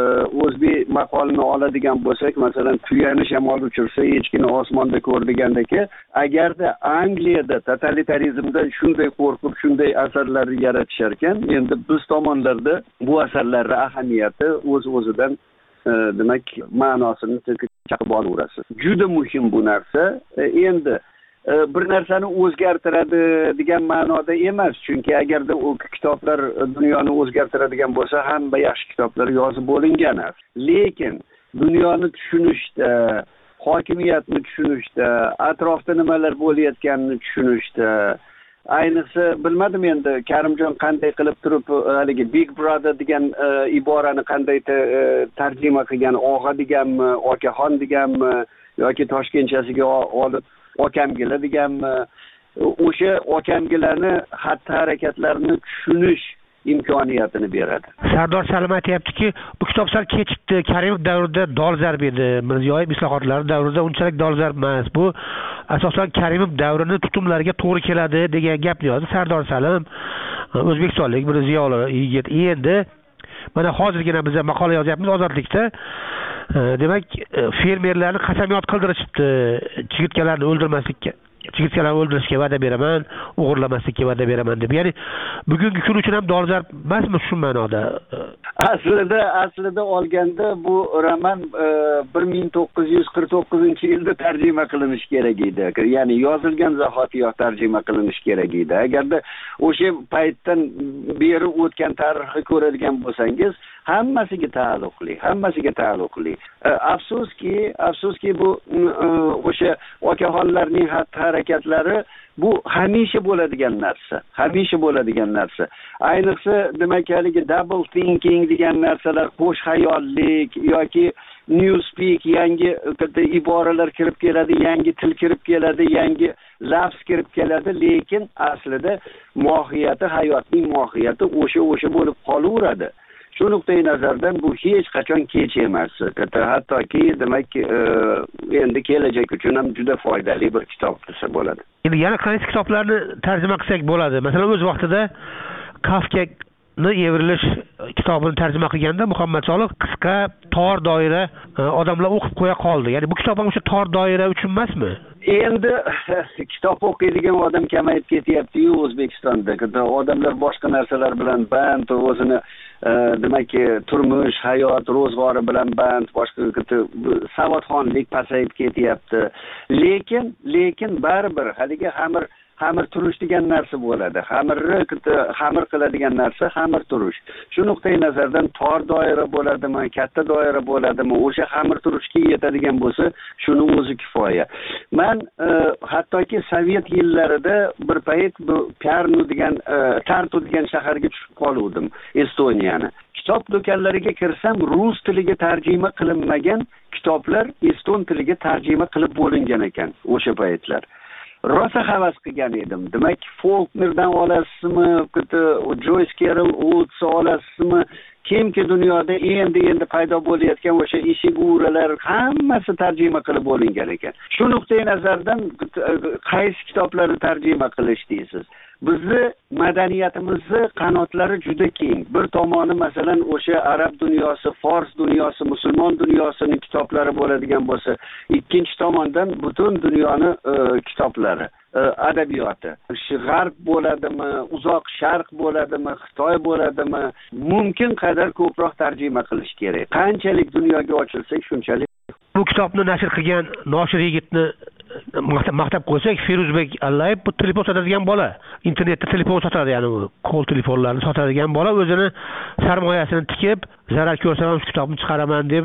o'zbek maqolini oladigan bo'lsak, masalan tuyani shamol uchirsa echkini osmonda ko'r degandagi, agarda Angliyada totalitarizmdan shunday qo'rqib shunday asarlarni yaratishar ekan, endi biz tomonlarda bu asarlarning ahamiyati o'z o'zidan demak ma'nosini chaqib olaverasiz. Juda muhim bu narsa. Endi bir narsani o'zgartiradi degan ma'noda emas, chunki agarda u kitoblar dunyoni o'zgartiradigan bo'lsa, hamma yaxshi kitoblar yozib bo'lingan. Lekin dunyoni tushunishda, hokimiyatni tushunishda, atrofda nimalar bo'layotganini tushunishda, ayniqsa bilmadim endi Karimjon qanday qilib turib haligi Big Brother degan iborani qanday tarjima qilgan, og'a deganmi, okaxon deganmi yoki Toshkentchasiga olib okamgila deganmi, o'sha okamgilarni xatti harakatlarini tushunish imkoniyatini beradi. Sardor Salim aytayaptiki, bu kitob sal kechikdi, Karimov davrida dolzarb edi, Mirziyoyev islohotlari davrida unchalik dolzarb emas. Bu asosan Karimov davrini tutumlariga to'g'ri keladi degan gapni yozdi Sardor Salim. O'zbekistonlik bir ziyoli yigit. Endi mana hozirgina biz maqola yozyapmiz Ozodlikda. Demak, fermerlarni qasamyod qildirishibdi, chigirtkalarni o'ldirmaslikka. Chigirtkalarni o'ldirishga va'da beraman, o'g'irlamaslikka va'da beraman deb. Ya'ni bugungi kun uchun ham dolzarb emasmi shu ma'noda? Aslida aslida olganda bu roman bir ming to'qqiz yuz qirq to'qqizinchi yilda tarjima qilinishi kerak edi. Ya'ni yozilgan zahotiyoq tarjima qilinishi kerak edi. Agarda o'sha paytdan beri o'tgan tarixni ko'radigan bo'lsangiz, hammasiga taalluqli, hammasiga taalluqli. Afsuski, afsuski bu o'sha okaxonlarning xatti harakatlari bu hamisha bo'ladigan narsa, hamisha bo'ladigan narsa. Ayniqsa demak haligi double thinking degan narsalar, qo'sh xayollik yoki newspeak, yangi iboralar kirib keladi, yangi til kirib keladi, yangi lafz kirib keladi, lekin aslida mohiyati, hayotning mohiyati o'sha o'sha bo'lib qolaveradi. Shu nuqtai nazardan bu hech qachon kech emas. Hattoki demak endi kelajak uchun ham juda foydali bir kitob desa bo'ladi. Endi yana qaysi kitoblarni tarjima qilsak bo'ladi? Masalan, o'z vaqtida Kafkani Evrilish kitobini tarjima qilganda Muhammad Solih qisqa tor doira odamlar o'qib qo'ya qoldi. Ya'ni bu kitob ham o'sha tor doira uchun emasmi? Endi kitob o'qiydigan odam kamayib ketyapti-yu O'zbekistonda. Odamlar boshqa narsalar bilan band, o'zini demak turmush, hayot, ro'zg'ori bilan band, boshqa savodxonlik pasayib ketyapti. Lekin lekin baribir haligi xamir xamir turish degan narsa bo'ladi. Xamirni xamir qiladigan narsa xamir turish. Shu nuqtai nazardan tor doira bo'ladimi, katta doira bo'ladimi, o'sha xamir turishga yetadigan bo'lsa, shuni o'zi kifoya. Men hattoki Sovet yillarida bir payt bu Pernu degan Tartu degan shaharga tushib qoluvdim, Estoniyani. Kitob do'konlariga kirsam, rus tiliga tarjima qilinmagan kitoblar eston tiliga tarjima qilib bo'lingan ekan o'sha paytlar. Rosa havas qilgan edim. Demak, Faulknerdan olasizmi, Joyce Carol Oates olasizmi, kimki dunyoda endi endi paydo bo'layotgan o'sha Ishiguralar hammasi tarjima qilib bo'lingan ekan. Shu nuqtai nazardan qaysi kitoblarni tarjima qilish deysiz? Bizni madaniyatimizni qanotlari juda keng. Bir tomoni masalan o'sha arab dunyosi, fors dunyosi, musulmon dunyosining kitoblari bo'ladigan bo'lsa, ikkinchi tomondan butun dunyoni kitoblari, adabiyoti. G'arb bo'ladimi, uzoq sharq bo'ladimi, Xitoy bo'ladimi, mumkin qadar ko'proq tarjima qilish kerak. Qanchalik dunyoga ochilsak, shunchalik. Bu kitobni nashr qilgan noshir yigitni maqtab qo'ysak, Feruzbek Allayev bu telefon sotadigan bola, internetda telefon sotadi, ya'ni qo'l telefonlarini sotadigan bola o'zini sarmoyasini tikib, zarar ko'rsam ham shu kitobni chiqaraman deb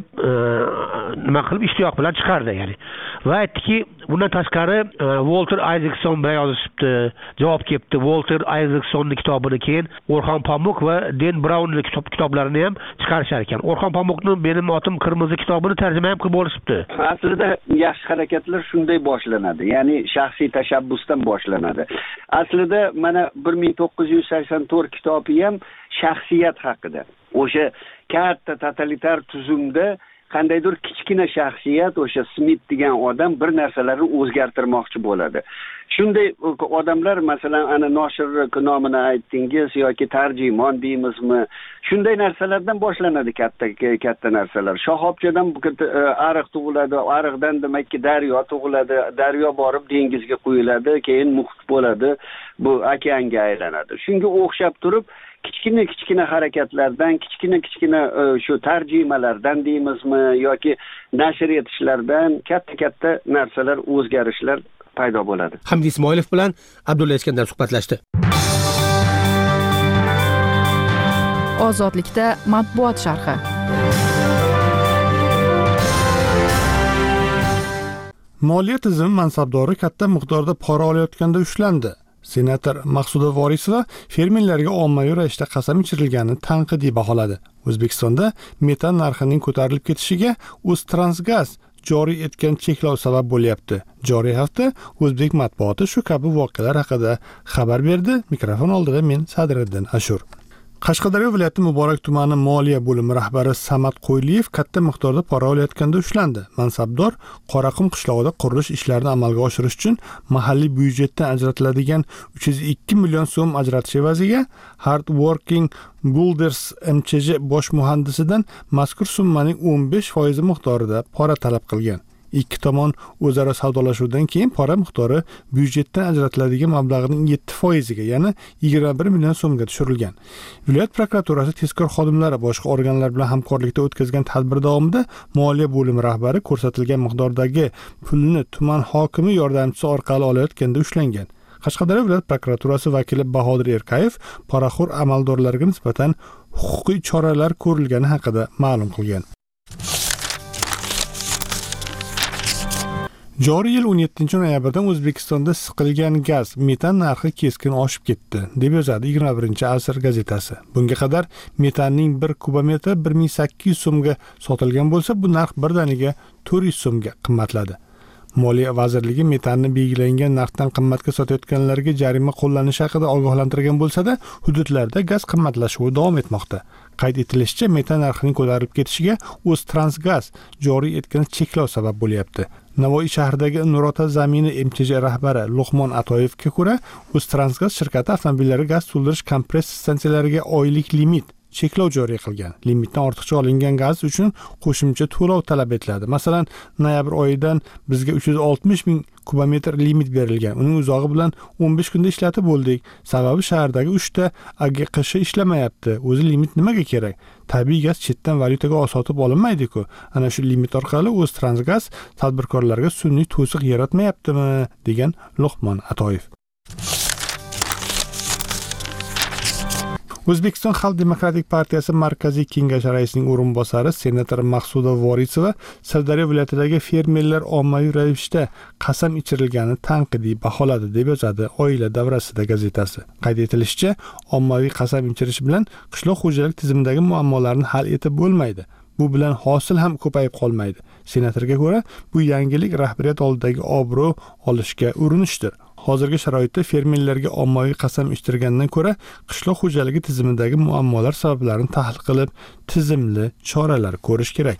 nima qilib ishtiyoq bilan chiqardi, ya'ni. Va aytdiki, bundan tashqari Walter Isaacson bilan yozishibdi, javob kelibdi. Walter Isaacsonning kitobini keyin Orxon Pamuk va Dan Brownning kitoblarini ham chiqarishar ekan. Orxon Pamukning Mening otim qirmizi kitobini tarjima ham qilib bo'lishibdi. Aslida yaxshi harakatlar shunday boshlanadi, ya'ni shaxsiy tashabbusdan boshlanadi. Aslida mana bir ming to'qqiz yuz sakson to'rt kitobi ham shaxsiyat haqida. O'sha katta totalitar tuzumda qandaydir kichkina shaxsiyat o'sha Smit degan odam bir narsalarni o'zgartirmoqchi bo'ladi. Shunday odamlar masalan ana noshir nomini aytdingiz yoki tarjimon deymizmi, shunday narsalardan boshlanadi katta katta narsalar. Shoxobchadan ariq tug'iladi, ariqdan demakki daryo tug'iladi, daryo borib dengizga quyiladi, keyin muhit bo'ladi, bu okeanga aylanadi. Shunga o'xshab turib kichkina kichkina harakatlardan, kichkina kichkina shu tarjimalardan deymizmi yoki nashr etishlardan katta-katta narsalar, o'zgarishlar paydo bo'ladi. Hamdi Ismoilov bilan Abdulla Iskandar suhbatlashdi. Ozodlikda matbuot sharhi. Moliya tizimi mansabdori katta miqdorda pora olayotganda ushlandi. Senator Maqsuda Vorisova fermerlarga ommaviy ravishda qasam ichirilganini tanqidiy baholadi. O'zbekistonda metan narxining ko'tarilib ketishiga O'ztransgaz joriy etgan cheklov sabab bo'lyapti. Joriy hafta o'zbek matbuoti shu kabi voqealar haqida xabar berdi. Mikrofon oldida men Sadriddin Ashur. Qashqadaryo viloyati Muborak tumani moliya bo'limi rahbari Samad Qo'yliyev katta miqdorda pora olayotganda ushlandi. Mansabdor Qoraqum qishlog'ida qurilish ishlarini amalga oshirish uchun mahalliy byudjetdan ajratiladigan uch yuz ikki million so'm ajratish evaziga Hard Working Builders M Ch J bosh muhandisidan mazkur summaning o'n besh foizi miqdorida pora talab qilgan. Ikki tomon o'zaro savdolashuvdan keyin pora miqdori byudjetdan ajratiladigan mablag'ning yetti foiziga, ya'ni yigirma bir million so'mga tushirilgan. Viloyat prokuraturasi tezkor xodimlari boshqa organlar bilan hamkorlikda o'tkazgan tadbir davomida moliya bo'limi rahbari ko'rsatilgan miqdordagi pulni tuman hokimi yordamchisi orqali olayotganda ushlangan. Qashqadaryo viloyat prokuraturasi vakili Bahodir Erkayev poraxo'r amaldorlarga nisbatan huquqiy choralar ko'rilgani haqida ma'lum qilgan. Joriy yil o'n yettinchi noyabrdan O'zbekistonda siqilgan gaz, metan narxi keskin oshib ketdi, deb yozadi yigirma birinchi asr gazetasi. Bunga qadar metanning bir kubometri bir ming sakkiz yuz so'mga sotilgan bo'lsa, bu narx birdaniga to'rt yuz so'mga qimmatladi. Moliya vazirligi metanni belgilangan narxdan qimmatga sotayotganlarga jarima qo'llanishi haqida ogohlantirgan bo'lsa-da, hududlarda gaz qimmatlashuvi davom etmoqda. Qayd etilishicha, metan narxining ko'tarilib ketishiga O'ztransgaz joriy etgan cheklov sabab bo'lyapti. Navoiy shahridagi Nurota zamini M Ch J rahbari Luqmon Atoyevga ko'ra, O'ztransgaz shirkati avtomobillarga gaz to'ldirish kompressor stansiyalariga oylik limit cheklov joriy qilgan. Limitdan ortiqcha olingan gaz uchun qo'shimcha to'lov talab etiladi. Masalan, noyabr oyidan bizga uch yuz oltmish ming kubometr limit berilgan. Uning uzog'i bilan o'n besh kunda ishlatib bo'ldik. Sababi shahardagi uchta A G Q Sh ishlamayapti. O'zi limit nimaga kerak? Tabiiy gaz chetdan valyutaga sotib olinmaydi-ku. Ana shu limit orqali O'ztransgaz tadbirkorlarga sun'iy to'siq yaratmayaptimi, degan Luqmon Atoyev. O'zbekiston Xalq demokratik partiyasi Markaziy kengashi raisining o'rinbosari senator Maqsuda Vorisova Sirdaryo viloyatidagi fermerlar ommaviy ravishda qasam ichirilganini tanqidiy baholadi, deb yozadi Oila davrasida gazetasi. Qayd etilishicha, ommaviy qasam ichirish bilan qishloq xo'jalik tizimidagi muammolarni hal etib bo'lmaydi. Bu bilan hosil ham ko'payib qolmaydi. Senatorga ko'ra, bu yangilik rahbariyat oldidagi obro' olishga urinishdir. Hozirgi sharoitda fermerlarga ommaviy qasam ichtirgandan ko'ra, qishloq xo'jaligi tizimidagi muammolar sabablarini tahlil qilib, tizimli choralar ko'rish kerak.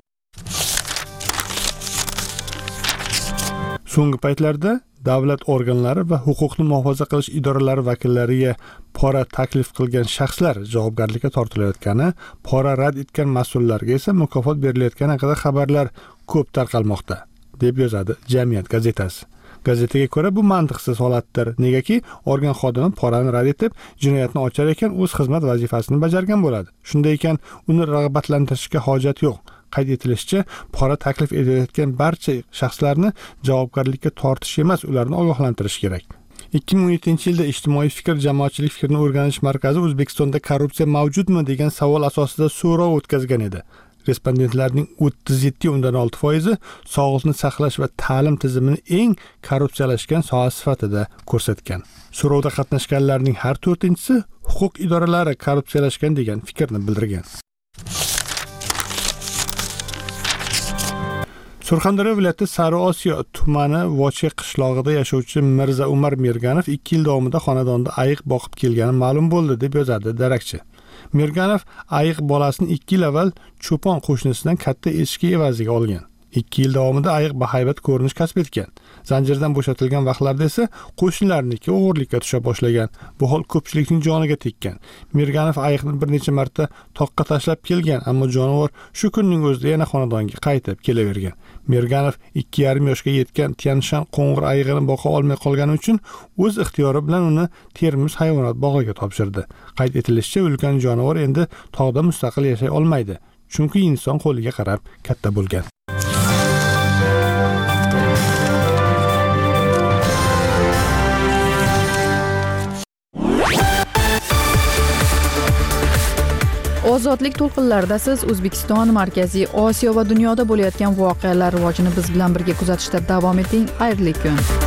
So'nggi paytlarda davlat organlari va huquqni muhofaza qilish idoralari vakillariga pora taklif qilgan shaxslar javobgarlikka tortilayotgani, pora rad etgan mas'ullarga esa mukofot berilayotgani haqida xabarlar ko'p tarqalmoqda, deb yozadi Jamiyat gazetasi. Gazetaga ko'ra, bu mantiqsiz holatdir. Negaki, organ xodimi porani rad etib, jinoyatni ochar ekan, o'z xizmat vazifasini bajargan bo'ladi. Shunday ekan, uni rag'batlantirishga hojat yo'q. Qayd etilishicha, pora taklif etilayotgan barcha shaxslarni javobgarlikka tortish emas, ularni ogohlantirish kerak. ikki ming o'n yettinchi yilda ijtimoiy fikr, jamoatchilik fikrini o'rganish markazi O'zbekistonda korrupsiya mavjudmi degan savol asosida so'rov o'tkazgan edi. Respondentlarning o'ttiz yetti nuqta olti foizi sog'liqni saqlash va ta'lim tizimini eng korrupsiyalashgan soha sifatida ko'rsatgan. So'rovda qatnashganlarning har to'rtinchisi huquq idoralari korrupsiyalashgan degan fikrni bildirgan. Surxondaryo viloyati Sariosiyo tumani Voche qishlog'ida yashovchi Mirza Umar Merganov ikki yil davomida xonadonda ayiq boqib kelgani ma'lum bo'ldi, deb yozadi Darakchi. Mirganov ayiq bolasini ikki yil avval cho'pon qo'shnisidan katta echki evaziga olgan. ikki yil davomida ayiq bahaybat ko'rinish kasb etgan. Zanjirdan bo'shatilgan vaqtlarda esa qo'shnilarniki o'g'irlikka tusha boshlagan. Bu hol ko'pchilikning joniga tekkan. Mirganov ayiqni bir necha marta toqqa tashlab kelgan, ammo jonivor shu kunning o'zida yana xonadonga qaytib kelavergan. Mirganov ikki yarim yoshga yetgan Tianshan qo'ng'ir ayiqini boqa olmay qolgani uchun o'z ixtiyori bilan uni Termiz hayvonot bog'iga topshirdi. Qayd etilishicha, ulkan jonivor endi tog'da mustaqil yashay olmaydi, chunki inson qo'liga qarab katta bo'lgan. Ozodlik to'lqinlarida siz O'zbekiston, Markaziy Osiyo va dunyoda bo'layotgan voqealar rivojini biz bilan birga kuzatishda davom eting. Xayrli kun.